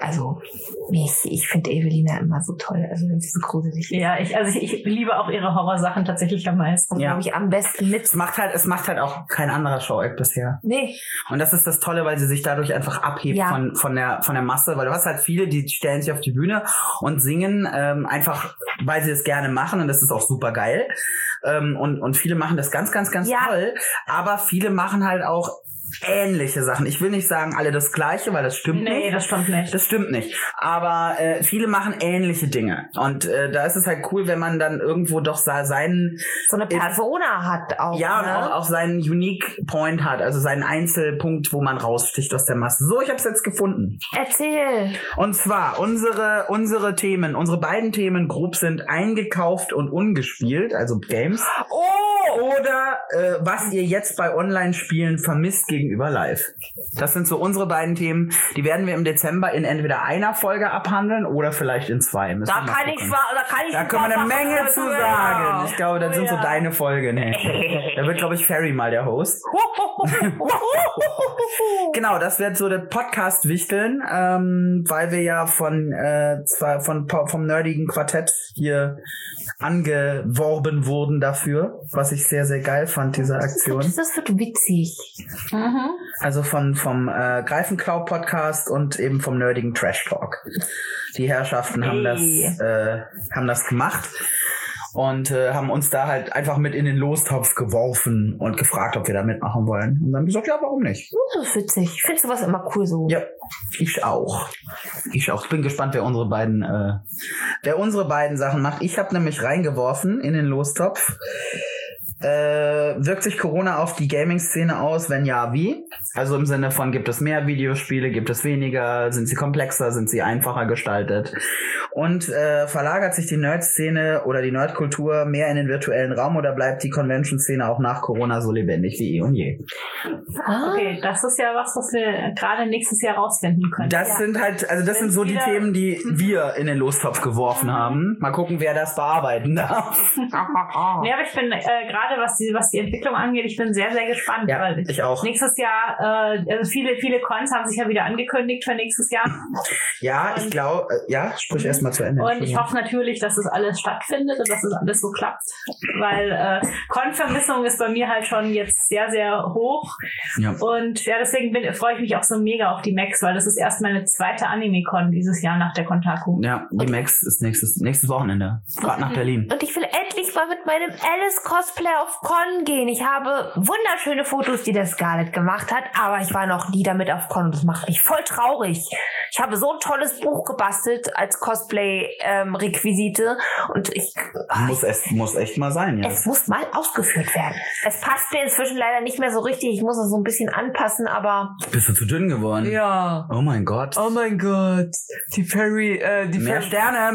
Speaker 1: finde Evelina immer so toll. Also wenn sie so gruselig ist.
Speaker 3: Ja, ich liebe auch ihre Horrorsachen tatsächlich am meisten.
Speaker 1: Glaube ich am besten mit.
Speaker 2: Es macht halt auch kein anderer Show-Act bisher.
Speaker 1: Nee.
Speaker 2: Und das ist das Tolle, weil sie sich dadurch einfach abhebt von der Masse, weil du hast halt viele, die stellen sich auf die Bühne und singen einfach, weil sie es gerne machen, und das ist auch super geil. Und viele machen das ganz, ganz, ganz toll, aber viele machen halt auch ähnliche Sachen. Ich will nicht sagen, alle das Gleiche, weil das stimmt nicht.
Speaker 3: Nee, das stimmt nicht.
Speaker 2: Das stimmt nicht. Aber viele machen ähnliche Dinge. Und da ist es halt cool, wenn man dann irgendwo doch seinen...
Speaker 1: So eine Persona hat auch.
Speaker 2: Ja,
Speaker 1: ne?
Speaker 2: und auch seinen Unique Point hat. Also seinen Einzelpunkt, wo man raussticht aus der Masse. So, ich hab's jetzt gefunden.
Speaker 1: Erzähl.
Speaker 2: Und zwar, unsere Themen, unsere beiden Themen grob sind eingekauft und ungespielt, also Games. Oder was ihr jetzt bei Online-Spielen vermisst gegenüber live. Das sind so unsere beiden Themen. Die werden wir im Dezember in entweder einer Folge abhandeln oder vielleicht in 2.
Speaker 1: Da
Speaker 2: können wir eine Menge zu sagen. Ich glaube, das sind so deine Folgen. Hey. Da wird, glaube ich, Ferry mal der Host. Genau, das wird so der Podcast wichteln, weil wir ja vom nerdigen Quartett hier angeworben wurden dafür, was ich sehr, sehr geil fand, diese Aktion.
Speaker 1: Das wird witzig. Mhm.
Speaker 2: Also vom Greifenklau Podcast und eben vom nerdigen Trash Talk. Die Herrschaften haben das gemacht und haben uns da halt einfach mit in den Lostopf geworfen und gefragt, ob wir da mitmachen wollen. Und dann gesagt, ja, warum nicht?
Speaker 1: Das ist witzig. Ich finde sowas immer cool so.
Speaker 2: Ja, ich auch. Ich bin gespannt, wer unsere beiden Sachen macht. Ich habe nämlich reingeworfen in den Lostopf. Wirkt sich Corona auf die Gaming-Szene aus? Wenn ja, wie? Also im Sinne von, gibt es mehr Videospiele, gibt es weniger, sind sie komplexer, sind sie einfacher gestaltet? Und verlagert sich die Nerd-Szene oder die Nerdkultur mehr in den virtuellen Raum oder bleibt die Convention-Szene auch nach Corona so lebendig wie eh und je?
Speaker 3: Okay, das ist ja was wir gerade nächstes Jahr rausfinden können.
Speaker 2: Das sind so die Themen, die wir in den Lostopf geworfen haben. Mal gucken, wer das bearbeiten darf.
Speaker 3: Ja, aber ich bin gerade was die Entwicklung angeht, ich bin sehr, sehr gespannt.
Speaker 2: Ja,
Speaker 3: weil
Speaker 2: ich auch.
Speaker 3: Nächstes Jahr, viele Cons haben sich ja wieder angekündigt für nächstes Jahr.
Speaker 2: Ja, ich glaube, sprich erst mal zu Ende.
Speaker 3: Und ich hoffe natürlich, dass das alles stattfindet und dass es alles so klappt, weil Con-Vermissung ist bei mir halt schon jetzt sehr, sehr hoch. Ja. Und ja, deswegen freue ich mich auch so mega auf die Max, weil das ist erst meine zweite Anime-Con dieses Jahr nach der Kontaku.
Speaker 2: Ja, die Max ist nächstes Wochenende. Fahrt nach Berlin.
Speaker 1: Und ich will endlich mal mit meinem Alice-Cosplay auf Con gehen. Ich habe wunderschöne Fotos, die der Scarlett gemacht hat, aber ich war noch nie damit auf Con. Das macht mich voll traurig. Ich habe so ein tolles Buch gebastelt als Cosplay-Requisite und
Speaker 2: muss echt mal sein, ja.
Speaker 1: Es muss mal ausgeführt werden. Es passt mir inzwischen leider nicht mehr so richtig. Ich muss es so ein bisschen anpassen, aber...
Speaker 2: Bist du zu dünn geworden?
Speaker 1: Ja.
Speaker 2: Oh mein Gott.
Speaker 1: Die Fairy,
Speaker 2: mehr Sterne.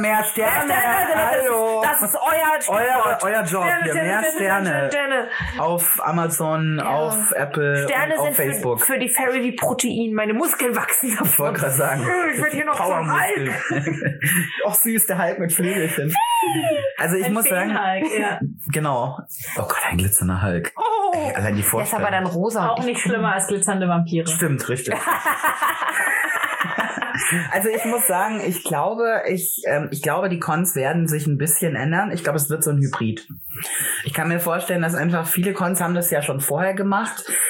Speaker 2: Hallo.
Speaker 1: Das ist
Speaker 2: euer Job hier. Mehr Sterne. Auf Amazon, auf Apple,
Speaker 1: Sterne
Speaker 2: und auf
Speaker 1: sind
Speaker 2: Facebook.
Speaker 1: Für die Fairy wie Protein. Meine Muskeln wachsen davon.
Speaker 2: Ich wollte gerade sagen.
Speaker 1: Ich werde hier noch zum Hulk.
Speaker 2: Och süß, der Hulk mit Flügelchen. Also ich muss sagen,
Speaker 3: ja.
Speaker 2: Genau. Oh Gott, ein glitzernder Hulk. Ey, allein die Vorstellung.
Speaker 1: Der ist aber dann rosa.
Speaker 3: Auch nicht schlimmer als glitzernde Vampire.
Speaker 2: Stimmt, richtig. Also ich muss sagen, ich glaube, die Cons werden sich ein bisschen ändern. Ich glaube, es wird so ein Hybrid. Ich kann mir vorstellen, dass einfach viele Cons haben das ja schon vorher gemacht,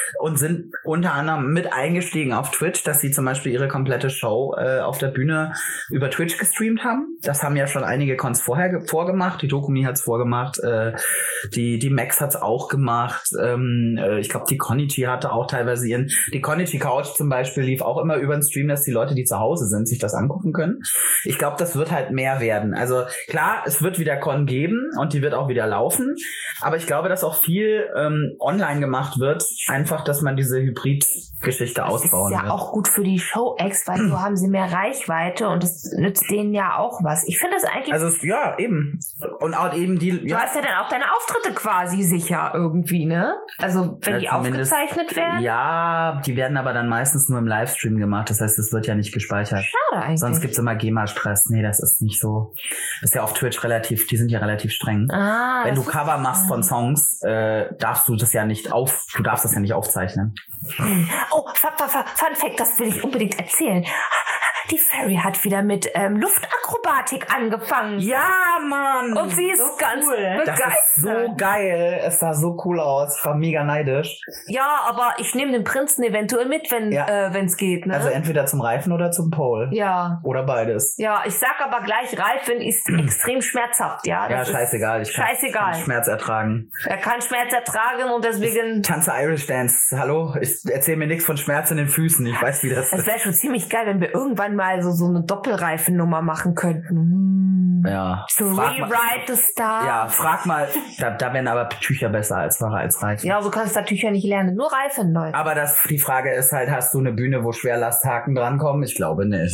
Speaker 2: und sind unter anderem mit eingestiegen auf Twitch, dass sie zum Beispiel ihre komplette Show auf der Bühne über Twitch gestreamt haben. Das haben ja schon einige Cons vorgemacht. Die Dokumi hat's vorgemacht. Die Max hat's auch gemacht. Ich glaube, die Konichi hatte auch teilweise die Konichi Couch zum Beispiel lief auch immer über den Stream, dass die Leute, die zu Hause sind, sich das angucken können. Ich glaube, das wird halt mehr werden. Also klar, es wird wieder Con geben und die wird auch wieder laufen. Aber ich glaube, dass auch viel online gemacht wird. Einfach, dass man diese Hybrid-Geschichte ausbauen wird.
Speaker 1: Das ist ja auch gut für die Show-Acts, weil so haben sie mehr Reichweite und das nützt denen ja auch was. Ich finde das eigentlich...
Speaker 2: Also ja, eben. Und auch eben die...
Speaker 1: Du hast ja dann auch deine Auftritte quasi sicher irgendwie, ne? Also wenn die aufgezeichnet werden?
Speaker 2: Ja, die werden aber dann meistens nur im Livestream gemacht. Das heißt, es wird ja nicht gespeichert.
Speaker 1: Schade eigentlich.
Speaker 2: Sonst gibt's immer GEMA-Stress. Nee, das ist nicht so. Das ist ja auf Twitch die sind ja relativ streng. Wenn du Cover machst von Songs, darfst du das ja nicht aufzeichnen.
Speaker 1: Oh, Fun Fact, das will ich unbedingt erzählen. Die Fairy hat wieder mit Luftakrobatik angefangen.
Speaker 2: Ja, Mann!
Speaker 1: Und sie ist so ganz begeistert.
Speaker 2: Das ist so geil. Es sah so cool aus. Ich war mega neidisch.
Speaker 1: Ja, aber ich nehme den Prinzen eventuell mit, wenn es geht. Ne?
Speaker 2: Also entweder zum Reifen oder zum Pole.
Speaker 1: Ja.
Speaker 2: Oder beides.
Speaker 1: Ja, ich sag aber gleich, Reifen ist extrem schmerzhaft. Ja, das
Speaker 2: scheißegal. Ich kann Schmerz ertragen.
Speaker 1: Er kann Schmerz ertragen und deswegen...
Speaker 2: Ich tanze Irish Dance. Hallo? Ich erzähle mir nichts von Schmerz in den Füßen. Ich weiß, wie das ist.
Speaker 1: Es wäre schon ziemlich geil, wenn wir irgendwann mal so eine Doppelreifennummer machen könnten.
Speaker 2: Ja.
Speaker 1: So Rewrite the Star.
Speaker 2: Ja, frag mal. Da wären aber Tücher besser als Reifen.
Speaker 1: Ja, so kannst du da Tücher nicht lernen. Nur Reifen neu.
Speaker 2: Aber die Frage ist halt, hast du eine Bühne, wo Schwerlasthaken drankommen? Ich glaube nicht.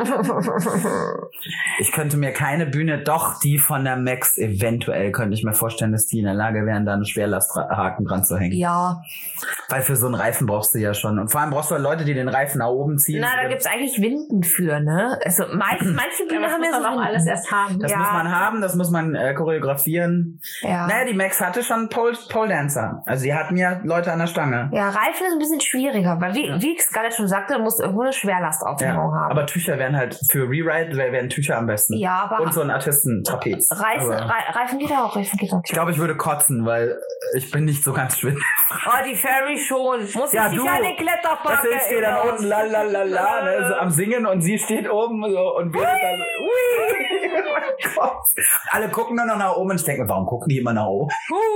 Speaker 2: Ich könnte mir keine Bühne, doch die von der Max, eventuell könnte ich mir vorstellen, dass die in der Lage wären, da einen Schwerlasthaken dran zu hängen.
Speaker 1: Ja.
Speaker 2: Weil für so einen Reifen brauchst du ja schon. Und vor allem brauchst du Leute, die den Reifen nach oben ziehen.
Speaker 1: Na, da gibt's eigentlich Winden für, ne? Also manche Bühnen haben ja so
Speaker 3: auch alles erst haben.
Speaker 2: Das muss man haben, das muss man choreografieren.
Speaker 1: Ja.
Speaker 2: Naja, die Max hatte schon Pole Dancer. Also die hatten ja Leute an der Stange.
Speaker 1: Ja, Reifen ist ein bisschen schwieriger, weil wie Scarlett schon sagte, du musst irgendwo eine Schwerlastaufhängung haben.
Speaker 2: Aber Tücher wären halt für Rewrite, wären Tücher am besten.
Speaker 1: Ja, aber...
Speaker 2: Und so ein Artistentrapez.
Speaker 1: Reifen geht auch.
Speaker 2: Ich glaube, ich würde kotzen, weil ich bin nicht so ganz schwindelig.
Speaker 1: Oh, die Fairy schon. Muss ich nicht an den Kletterpark
Speaker 2: erinnern. Ich stehe dann unten lalalala, ne, so am Singen und sie steht oben so und wir dann so, alle gucken nur noch nach oben und ich denke, warum gucken die immer nach oben?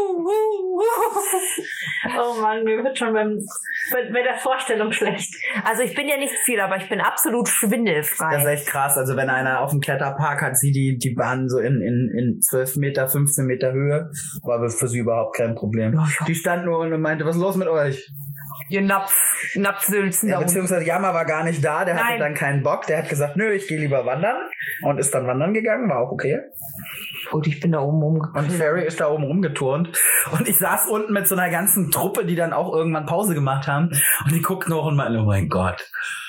Speaker 3: Oh Mann, mir wird schon bei der Vorstellung schlecht.
Speaker 1: Also ich bin ja nicht viel, aber ich bin absolut schwindelfrei.
Speaker 2: Das ist echt krass. Also wenn einer auf dem Kletterpark hat, sie die Bahn so in 12 Meter, 15 Meter Höhe, war für sie überhaupt kein Problem. Die stand nur und meinte, was ist los mit euch?
Speaker 1: Ihr Napfsülzen.
Speaker 2: Ja, beziehungsweise Jammer war gar nicht da, der hatte dann keinen Bock, der hat gesagt, nö, ich gehe lieber wandern und ist dann wandern gegangen, war auch okay.
Speaker 1: Und ich bin da oben rumgeturnt.
Speaker 2: Und Fairy ist da oben rumgeturnt. Und ich saß unten mit so einer ganzen Truppe, die dann auch irgendwann Pause gemacht haben. Und die guckten hoch und meinten, oh mein Gott.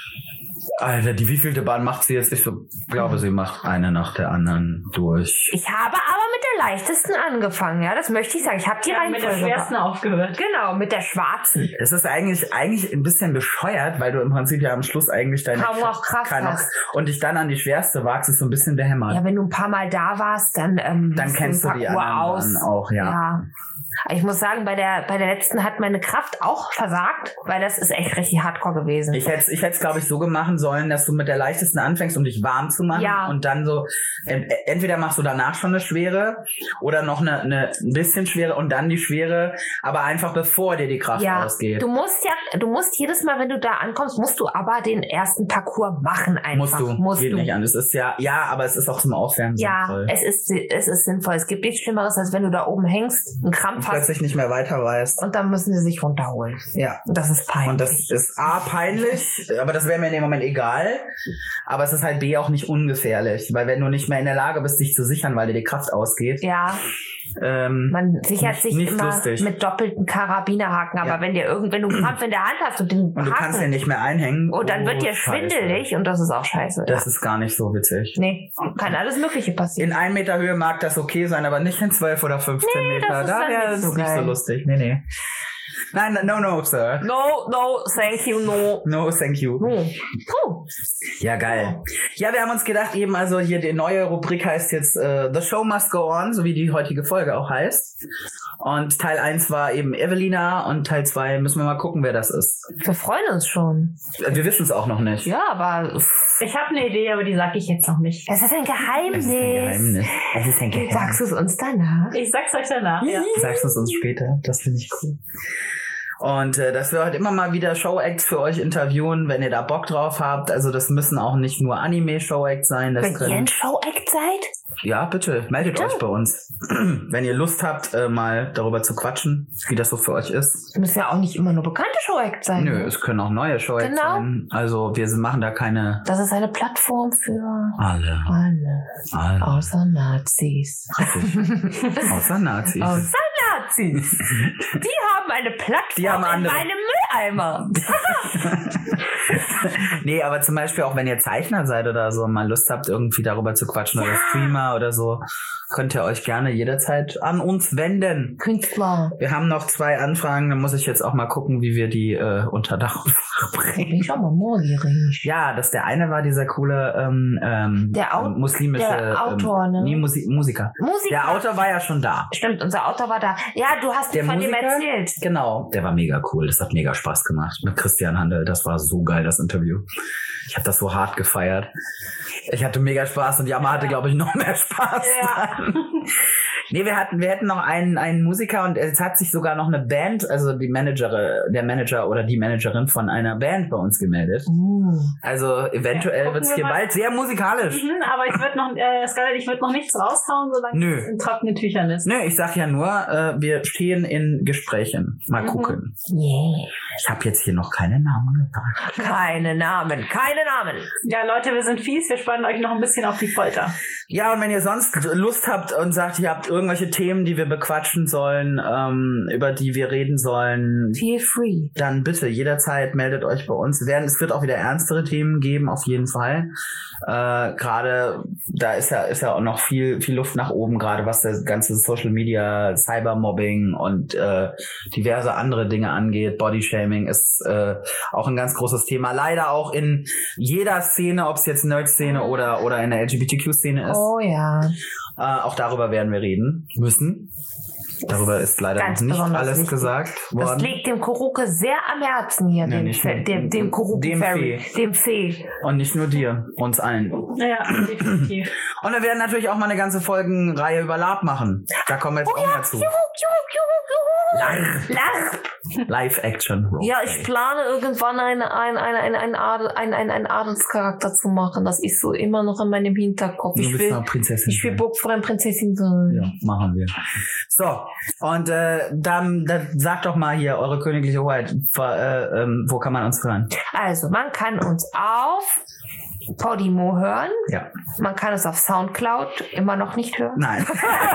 Speaker 2: Alter, die wievielte Bahn macht sie jetzt? Ich glaube, sie macht eine nach der anderen durch.
Speaker 1: Ich habe aber mit der leichtesten angefangen, ja, das möchte ich sagen. Ich habe die
Speaker 3: mit der schwersten aufgehört.
Speaker 1: Genau, mit der schwarzen.
Speaker 2: Es ist eigentlich ein bisschen bescheuert, weil du im Prinzip ja am Schluss eigentlich deine
Speaker 1: Kraft hast.
Speaker 2: Und dich dann an die schwerste wagst, ist so ein bisschen behämmert.
Speaker 1: Ja, wenn du ein paar Mal da warst, dann
Speaker 2: kennst du die anderen auch, ja.
Speaker 1: Ich muss sagen, bei der letzten hat meine Kraft auch versagt, weil das ist echt richtig hardcore gewesen.
Speaker 2: Ich hätte es, glaube ich, so machen sollen, dass du mit der leichtesten anfängst, um dich warm zu machen. Ja. Und dann so, entweder machst du danach schon eine schwere oder noch eine ein bisschen schwere und dann die schwere, aber einfach bevor dir die Kraft ausgeht.
Speaker 1: Du musst jedes Mal, wenn du da ankommst, musst du aber den ersten Parcours machen einfach.
Speaker 2: Geht nicht an. Es ist aber es ist auch zum Aufwärmen sinnvoll.
Speaker 1: Es ist sinnvoll. Es gibt nichts Schlimmeres, als wenn du da oben hängst, einen Krampf hast.
Speaker 2: Plötzlich nicht mehr weiter weißt.
Speaker 1: Und dann müssen sie sich runterholen.
Speaker 2: Ja.
Speaker 1: Und das ist peinlich.
Speaker 2: Und das ist A, peinlich, aber das wäre mir in dem Moment egal. Aber es ist halt B, auch nicht ungefährlich. Weil wenn du nicht mehr in der Lage bist, dich zu sichern, weil dir die Kraft ausgeht.
Speaker 1: Ja. Man sichert sich immer lustig mit doppelten Karabinerhaken. Aber wenn du einen Krampf in der Hand hast und den
Speaker 2: Haken, du kannst den nicht mehr einhängen.
Speaker 1: Und dann wird dir schwindelig und das ist auch scheiße.
Speaker 2: Das ist gar nicht so witzig.
Speaker 1: Nee, kann alles Mögliche passieren.
Speaker 2: In 1 Meter Höhe mag das okay sein, aber nicht in 12 oder 15 Meter.
Speaker 1: Das ist nicht
Speaker 2: nicht so lustig. Nee. Nein, no, sir.
Speaker 1: No, thank you, no.
Speaker 2: No, thank you.
Speaker 1: Puh.
Speaker 2: Ja, geil. Ja, wir haben uns gedacht, eben, also hier die neue Rubrik heißt jetzt The Show Must Go On, so wie die heutige Folge auch heißt. Und Teil 1 war eben Evelina und Teil 2 müssen wir mal gucken, wer das ist.
Speaker 1: Wir freuen uns schon.
Speaker 2: Wir wissen es auch noch nicht.
Speaker 1: Ja, aber...
Speaker 3: Ich habe eine Idee, aber die sage ich jetzt noch nicht.
Speaker 1: Es ist ein Geheimnis.
Speaker 2: Es ist ein Geheimnis.
Speaker 1: Sagst du es uns danach?
Speaker 3: Ich sag's euch danach, ja.
Speaker 2: Sagst du es uns später? Das finde ich cool. Und dass wir heute immer mal wieder Show-Acts für euch interviewen, wenn ihr da Bock drauf habt. Also das müssen auch nicht nur Anime-Show-Acts sein. Das
Speaker 1: wenn ihr ein Show-Act seid?
Speaker 2: Ja, bitte, meldet euch bei uns. Wenn ihr Lust habt, mal darüber zu quatschen, wie das so für euch ist.
Speaker 1: Es müssen ja auch nicht immer nur bekannte Show-Acts sein.
Speaker 2: Nö, es können auch neue Show-Acts sein. Also wir machen da keine...
Speaker 1: Das ist eine Plattform für...
Speaker 2: Alle.
Speaker 1: Außer Nazis.
Speaker 2: Außer Nazis.
Speaker 1: Außer Nazis. Die haben eine Plattform
Speaker 2: in
Speaker 1: meinem Mülleimer.
Speaker 2: Nee, aber zum Beispiel auch, wenn ihr Zeichner seid oder so, mal Lust habt, irgendwie darüber zu quatschen oder Streamer oder so, könnt ihr euch gerne jederzeit an uns wenden.
Speaker 1: Künstler.
Speaker 2: Wir haben noch 2 Anfragen, da muss ich jetzt auch mal gucken, wie wir die unter Dach und Fach bringen.
Speaker 1: Bin ich auch mal neugierig.
Speaker 2: Ja, der eine war dieser coole muslimische
Speaker 1: Autor, ne?
Speaker 2: Nee, Musiker. Der Autor war ja schon da.
Speaker 1: Stimmt, unser Autor war da. Ja, du hast von dem erzählt.
Speaker 2: Genau, der war mega cool. Das hat mega Spaß gemacht mit Christian Handel. Das war so geil, das Interview. Ich habe das so hart gefeiert. Ich hatte mega Spaß und Jammer hatte, glaube ich, noch mehr Spaß. Ja. Nee, wir hätten noch einen Musiker und es hat sich sogar noch eine Band, also der Manager oder die Managerin von einer Band bei uns gemeldet. Also eventuell wird es hier bald sehr musikalisch.
Speaker 3: Aber ich würde noch nichts raushauen, solange es in trockenen Tüchern ist.
Speaker 2: Nö, ich sag ja nur, wir stehen in Gesprächen. Mal gucken.
Speaker 1: Yeah.
Speaker 2: Ich habe jetzt hier noch keine Namen gesagt.
Speaker 1: Keine Namen.
Speaker 3: Ja, Leute, wir sind fies. Wir spannen euch noch ein bisschen auf die Folter.
Speaker 2: Ja, und wenn ihr sonst Lust habt und sagt, ihr habt irgendwelche Themen, die wir bequatschen sollen, über die wir reden sollen,
Speaker 1: feel free.
Speaker 2: Dann bitte jederzeit meldet euch bei uns. Es wird auch wieder ernstere Themen geben, auf jeden Fall. Gerade da ist ja auch noch viel Luft nach oben, gerade was das ganze Social Media, Cybermobbing und diverse andere Dinge angeht. Bodyshaming ist auch ein ganz großes Thema. Leider auch in jeder Szene, ob es jetzt Nerd-Szene oder in der LGBTQ-Szene ist.
Speaker 1: Oh ja.
Speaker 2: Auch darüber werden wir reden müssen. Darüber ist leider noch nicht alles wichtig gesagt worden.
Speaker 1: Das liegt dem Kuruke sehr am Herzen hier, dem Kuruke-Fairy, dem Fee.
Speaker 2: Und nicht nur dir, uns allen.
Speaker 3: Ja, definitiv.
Speaker 2: Und wir werden natürlich auch mal eine ganze Folgenreihe über LARP machen. Da kommen wir jetzt auch mal zu. Live-Action.
Speaker 1: Ja, ich plane irgendwann einen Adelscharakter zu machen. Das ist so immer noch in meinem Hinterkopf. Ich will Burgfreien-Prinzessin sein.
Speaker 2: Ja, machen wir. So, und dann sagt doch mal hier, eure königliche Hoheit, wo kann man uns hören?
Speaker 1: Also, man kann uns auf Podimo hören.
Speaker 2: Ja.
Speaker 1: Man kann es auf Soundcloud immer noch nicht hören.
Speaker 2: Nein.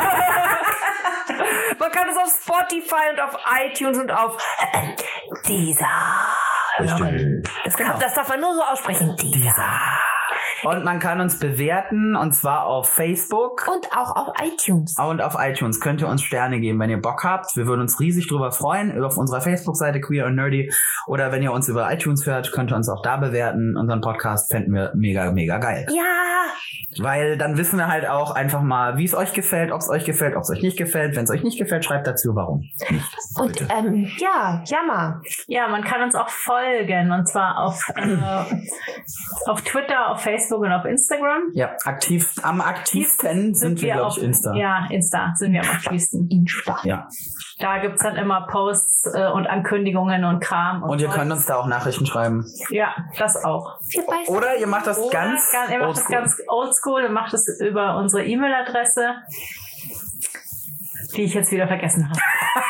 Speaker 1: Man kann es auf Spotify und auf iTunes und auf Deezer hören. Das darf man nur so aussprechen. Deezer.
Speaker 2: Und man kann uns bewerten, und zwar auf Facebook.
Speaker 1: Und auch auf iTunes.
Speaker 2: Und auf iTunes könnt ihr uns Sterne geben, wenn ihr Bock habt. Wir würden uns riesig drüber freuen. Auf unserer Facebook-Seite Queer and Nerdy. Oder wenn ihr uns über iTunes hört, könnt ihr uns auch da bewerten. Unseren Podcast fänden wir mega, mega geil.
Speaker 1: Ja!
Speaker 2: Weil dann wissen wir halt auch einfach mal, wie es euch gefällt, ob es euch gefällt, ob es euch nicht gefällt. Wenn es euch nicht gefällt, schreibt dazu, warum nicht.
Speaker 1: Und Jammer.
Speaker 3: Ja, man kann uns auch folgen. Und zwar auf Twitter, auf Facebook und auf Instagram.
Speaker 2: Ja, am aktivsten sind wir, glaube ich, Insta.
Speaker 3: Ja, Insta sind wir am aktivsten.
Speaker 1: Insta.
Speaker 2: Ja.
Speaker 3: Da gibt's dann immer Posts und Ankündigungen und Kram.
Speaker 2: Und ihr könnt uns da auch Nachrichten schreiben.
Speaker 3: Ja, das auch.
Speaker 2: Oder ihr macht das ganz
Speaker 3: oldschool und macht es über unsere E-Mail-Adresse, die ich jetzt wieder vergessen habe.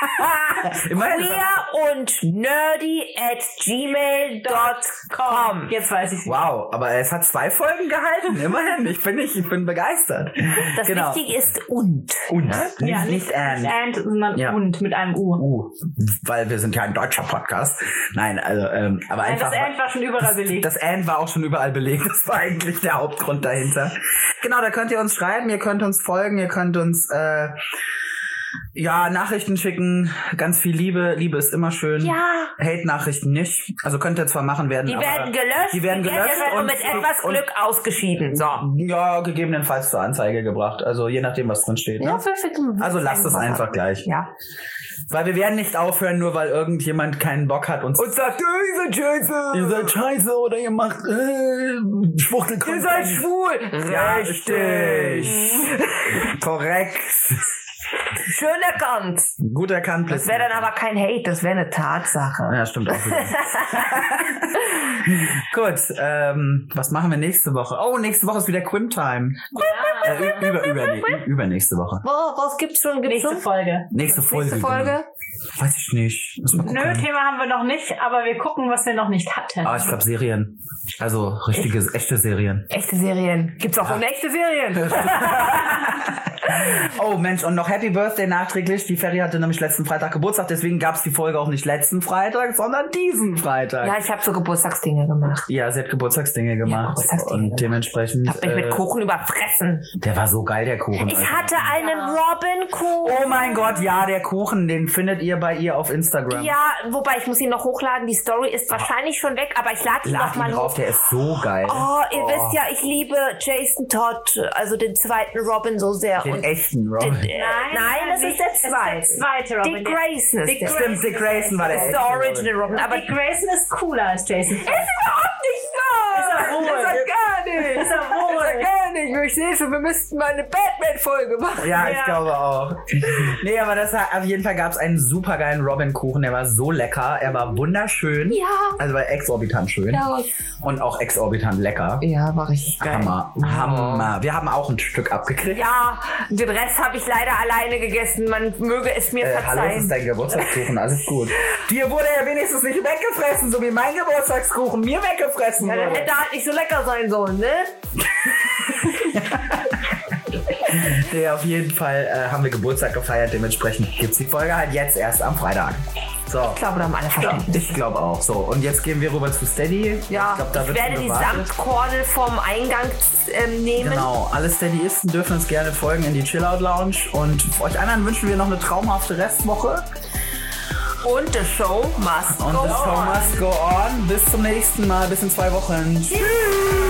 Speaker 1: queerundnerdy@gmail.com.
Speaker 3: Jetzt weiß ich es.
Speaker 2: Wow, aber es hat 2 Folgen gehalten. Immerhin. Ich bin begeistert.
Speaker 1: Das Wichtige ist und.
Speaker 2: Ja, nicht and,
Speaker 3: sondern und mit einem U.
Speaker 2: Weil wir sind ja ein deutscher Podcast. Nein, also, aber einfach.
Speaker 3: Das and war schon überall belegt.
Speaker 2: Das and war auch schon überall belegt. Das war eigentlich der Hauptgrund dahinter. Genau, da könnt ihr uns schreiben, ihr könnt uns folgen, ihr könnt uns Ja, Nachrichten schicken, ganz viel Liebe. Liebe ist immer schön.
Speaker 1: Ja.
Speaker 2: Hate-Nachrichten nicht. Also könnt ihr zwar machen, werden
Speaker 1: Die werden gelöscht.
Speaker 2: Die werden gelöscht
Speaker 1: und mit etwas Glück ausgeschieden. So.
Speaker 2: Ja, gegebenenfalls zur Anzeige gebracht. Also je nachdem, was drin steht. Ne? Also lasst es einfach gleich.
Speaker 1: Ja.
Speaker 2: Weil wir werden nicht aufhören, nur weil irgendjemand keinen Bock hat und sagt, ihr seid scheiße. Ihr seid scheiße oder ihr macht Schwuchtelkontent.
Speaker 1: Ihr seid schwul.
Speaker 2: Ja, richtig. Korrekt.
Speaker 1: Schön erkannt.
Speaker 2: Gut erkannt.
Speaker 1: Das wäre dann aber kein Hate, das wäre eine Tatsache.
Speaker 2: Ja, stimmt auch wieder. Gut, was machen wir nächste Woche? Oh, nächste Woche ist wieder Quim-Time. Ja. Übernächste Woche.
Speaker 1: Was gibt's schon?
Speaker 3: Nächste Folge.
Speaker 2: Nächste Folge.
Speaker 1: Genau.
Speaker 2: Weiß ich nicht.
Speaker 3: Nö, Thema haben wir noch nicht, aber wir gucken, was wir noch nicht hatten.
Speaker 2: Ich glaube Serien. Also richtige, echte Serien.
Speaker 1: Echte Serien. Gibt's auch unechte Serien.
Speaker 2: Oh Mensch, und noch Happy Birthday nachträglich. Die Ferry hatte nämlich letzten Freitag Geburtstag, deswegen gab's die Folge auch nicht letzten Freitag, sondern diesen Freitag.
Speaker 1: Ja, ich habe so Geburtstagsdinge gemacht.
Speaker 2: Ja, sie hat Geburtstagsdinge gemacht. Und dementsprechend...
Speaker 1: Ich hab mich mit Kuchen überfressen.
Speaker 2: Der war so geil, der Kuchen.
Speaker 1: Ich hatte einen Robin-Kuchen.
Speaker 2: Oh mein Gott, ja, der Kuchen, den findet ihr bei ihr auf Instagram.
Speaker 1: Ja, wobei ich muss ihn noch hochladen. Die Story ist wahrscheinlich schon weg, aber ich lade ihn noch mal
Speaker 2: drauf, der ist so geil.
Speaker 1: Oh, ihr wisst ja, ich liebe Jason Todd, also den zweiten Robin so sehr.
Speaker 2: Den echten Robin.
Speaker 1: Nein, das ist der zweite
Speaker 3: Robin.
Speaker 1: Dick Grayson ist der.
Speaker 2: Stimmt, Dick Grayson war der
Speaker 1: echte Original Robin. Aber
Speaker 3: Dick Grayson ist cooler als Jason Todd.
Speaker 1: Ist überhaupt nicht wahr!
Speaker 3: Ist er wohl?
Speaker 1: Ist er gar nicht!
Speaker 3: Ist er wohl?
Speaker 1: Ist er gar nicht! Ich sehe schon, wir müssten mal eine Batman-Folge machen.
Speaker 2: Ja, ich glaube auch. Nee, aber auf jeden Fall gab es einen super geilen Robin-Kuchen. Der war so lecker. Er war wunderschön.
Speaker 1: Ja.
Speaker 2: Also war exorbitant schön.
Speaker 1: Ja.
Speaker 2: Und auch exorbitant lecker.
Speaker 1: Ja, war richtig geil.
Speaker 2: Hammer. Wir haben auch ein Stück abgekriegt.
Speaker 1: Ja, den Rest habe ich leider alleine gegessen. Man möge es mir verzeihen.
Speaker 2: Hallo, es ist dein Geburtstagskuchen. Alles gut. Dir wurde ja wenigstens nicht weggefressen, so wie mein Geburtstagskuchen mir weggefressen wurde.
Speaker 1: Ja, der hätte halt nicht so lecker sein sollen, ne?
Speaker 2: Nee, auf jeden Fall haben wir Geburtstag gefeiert. Dementsprechend gibt's die Folge halt jetzt erst am Freitag. So.
Speaker 1: Ich glaube, da haben alle verstanden.
Speaker 2: Ich glaube auch. So, und jetzt gehen wir rüber zu Steady.
Speaker 1: Ja, ich werde die Samtkordel vom Eingang nehmen.
Speaker 2: Genau, alle Steadyisten dürfen uns gerne folgen in die Chillout Lounge. Und euch anderen wünschen wir noch eine traumhafte Restwoche.
Speaker 1: Und the show must go on.
Speaker 2: Bis zum nächsten Mal. Bis in 2 Wochen. Tschüss.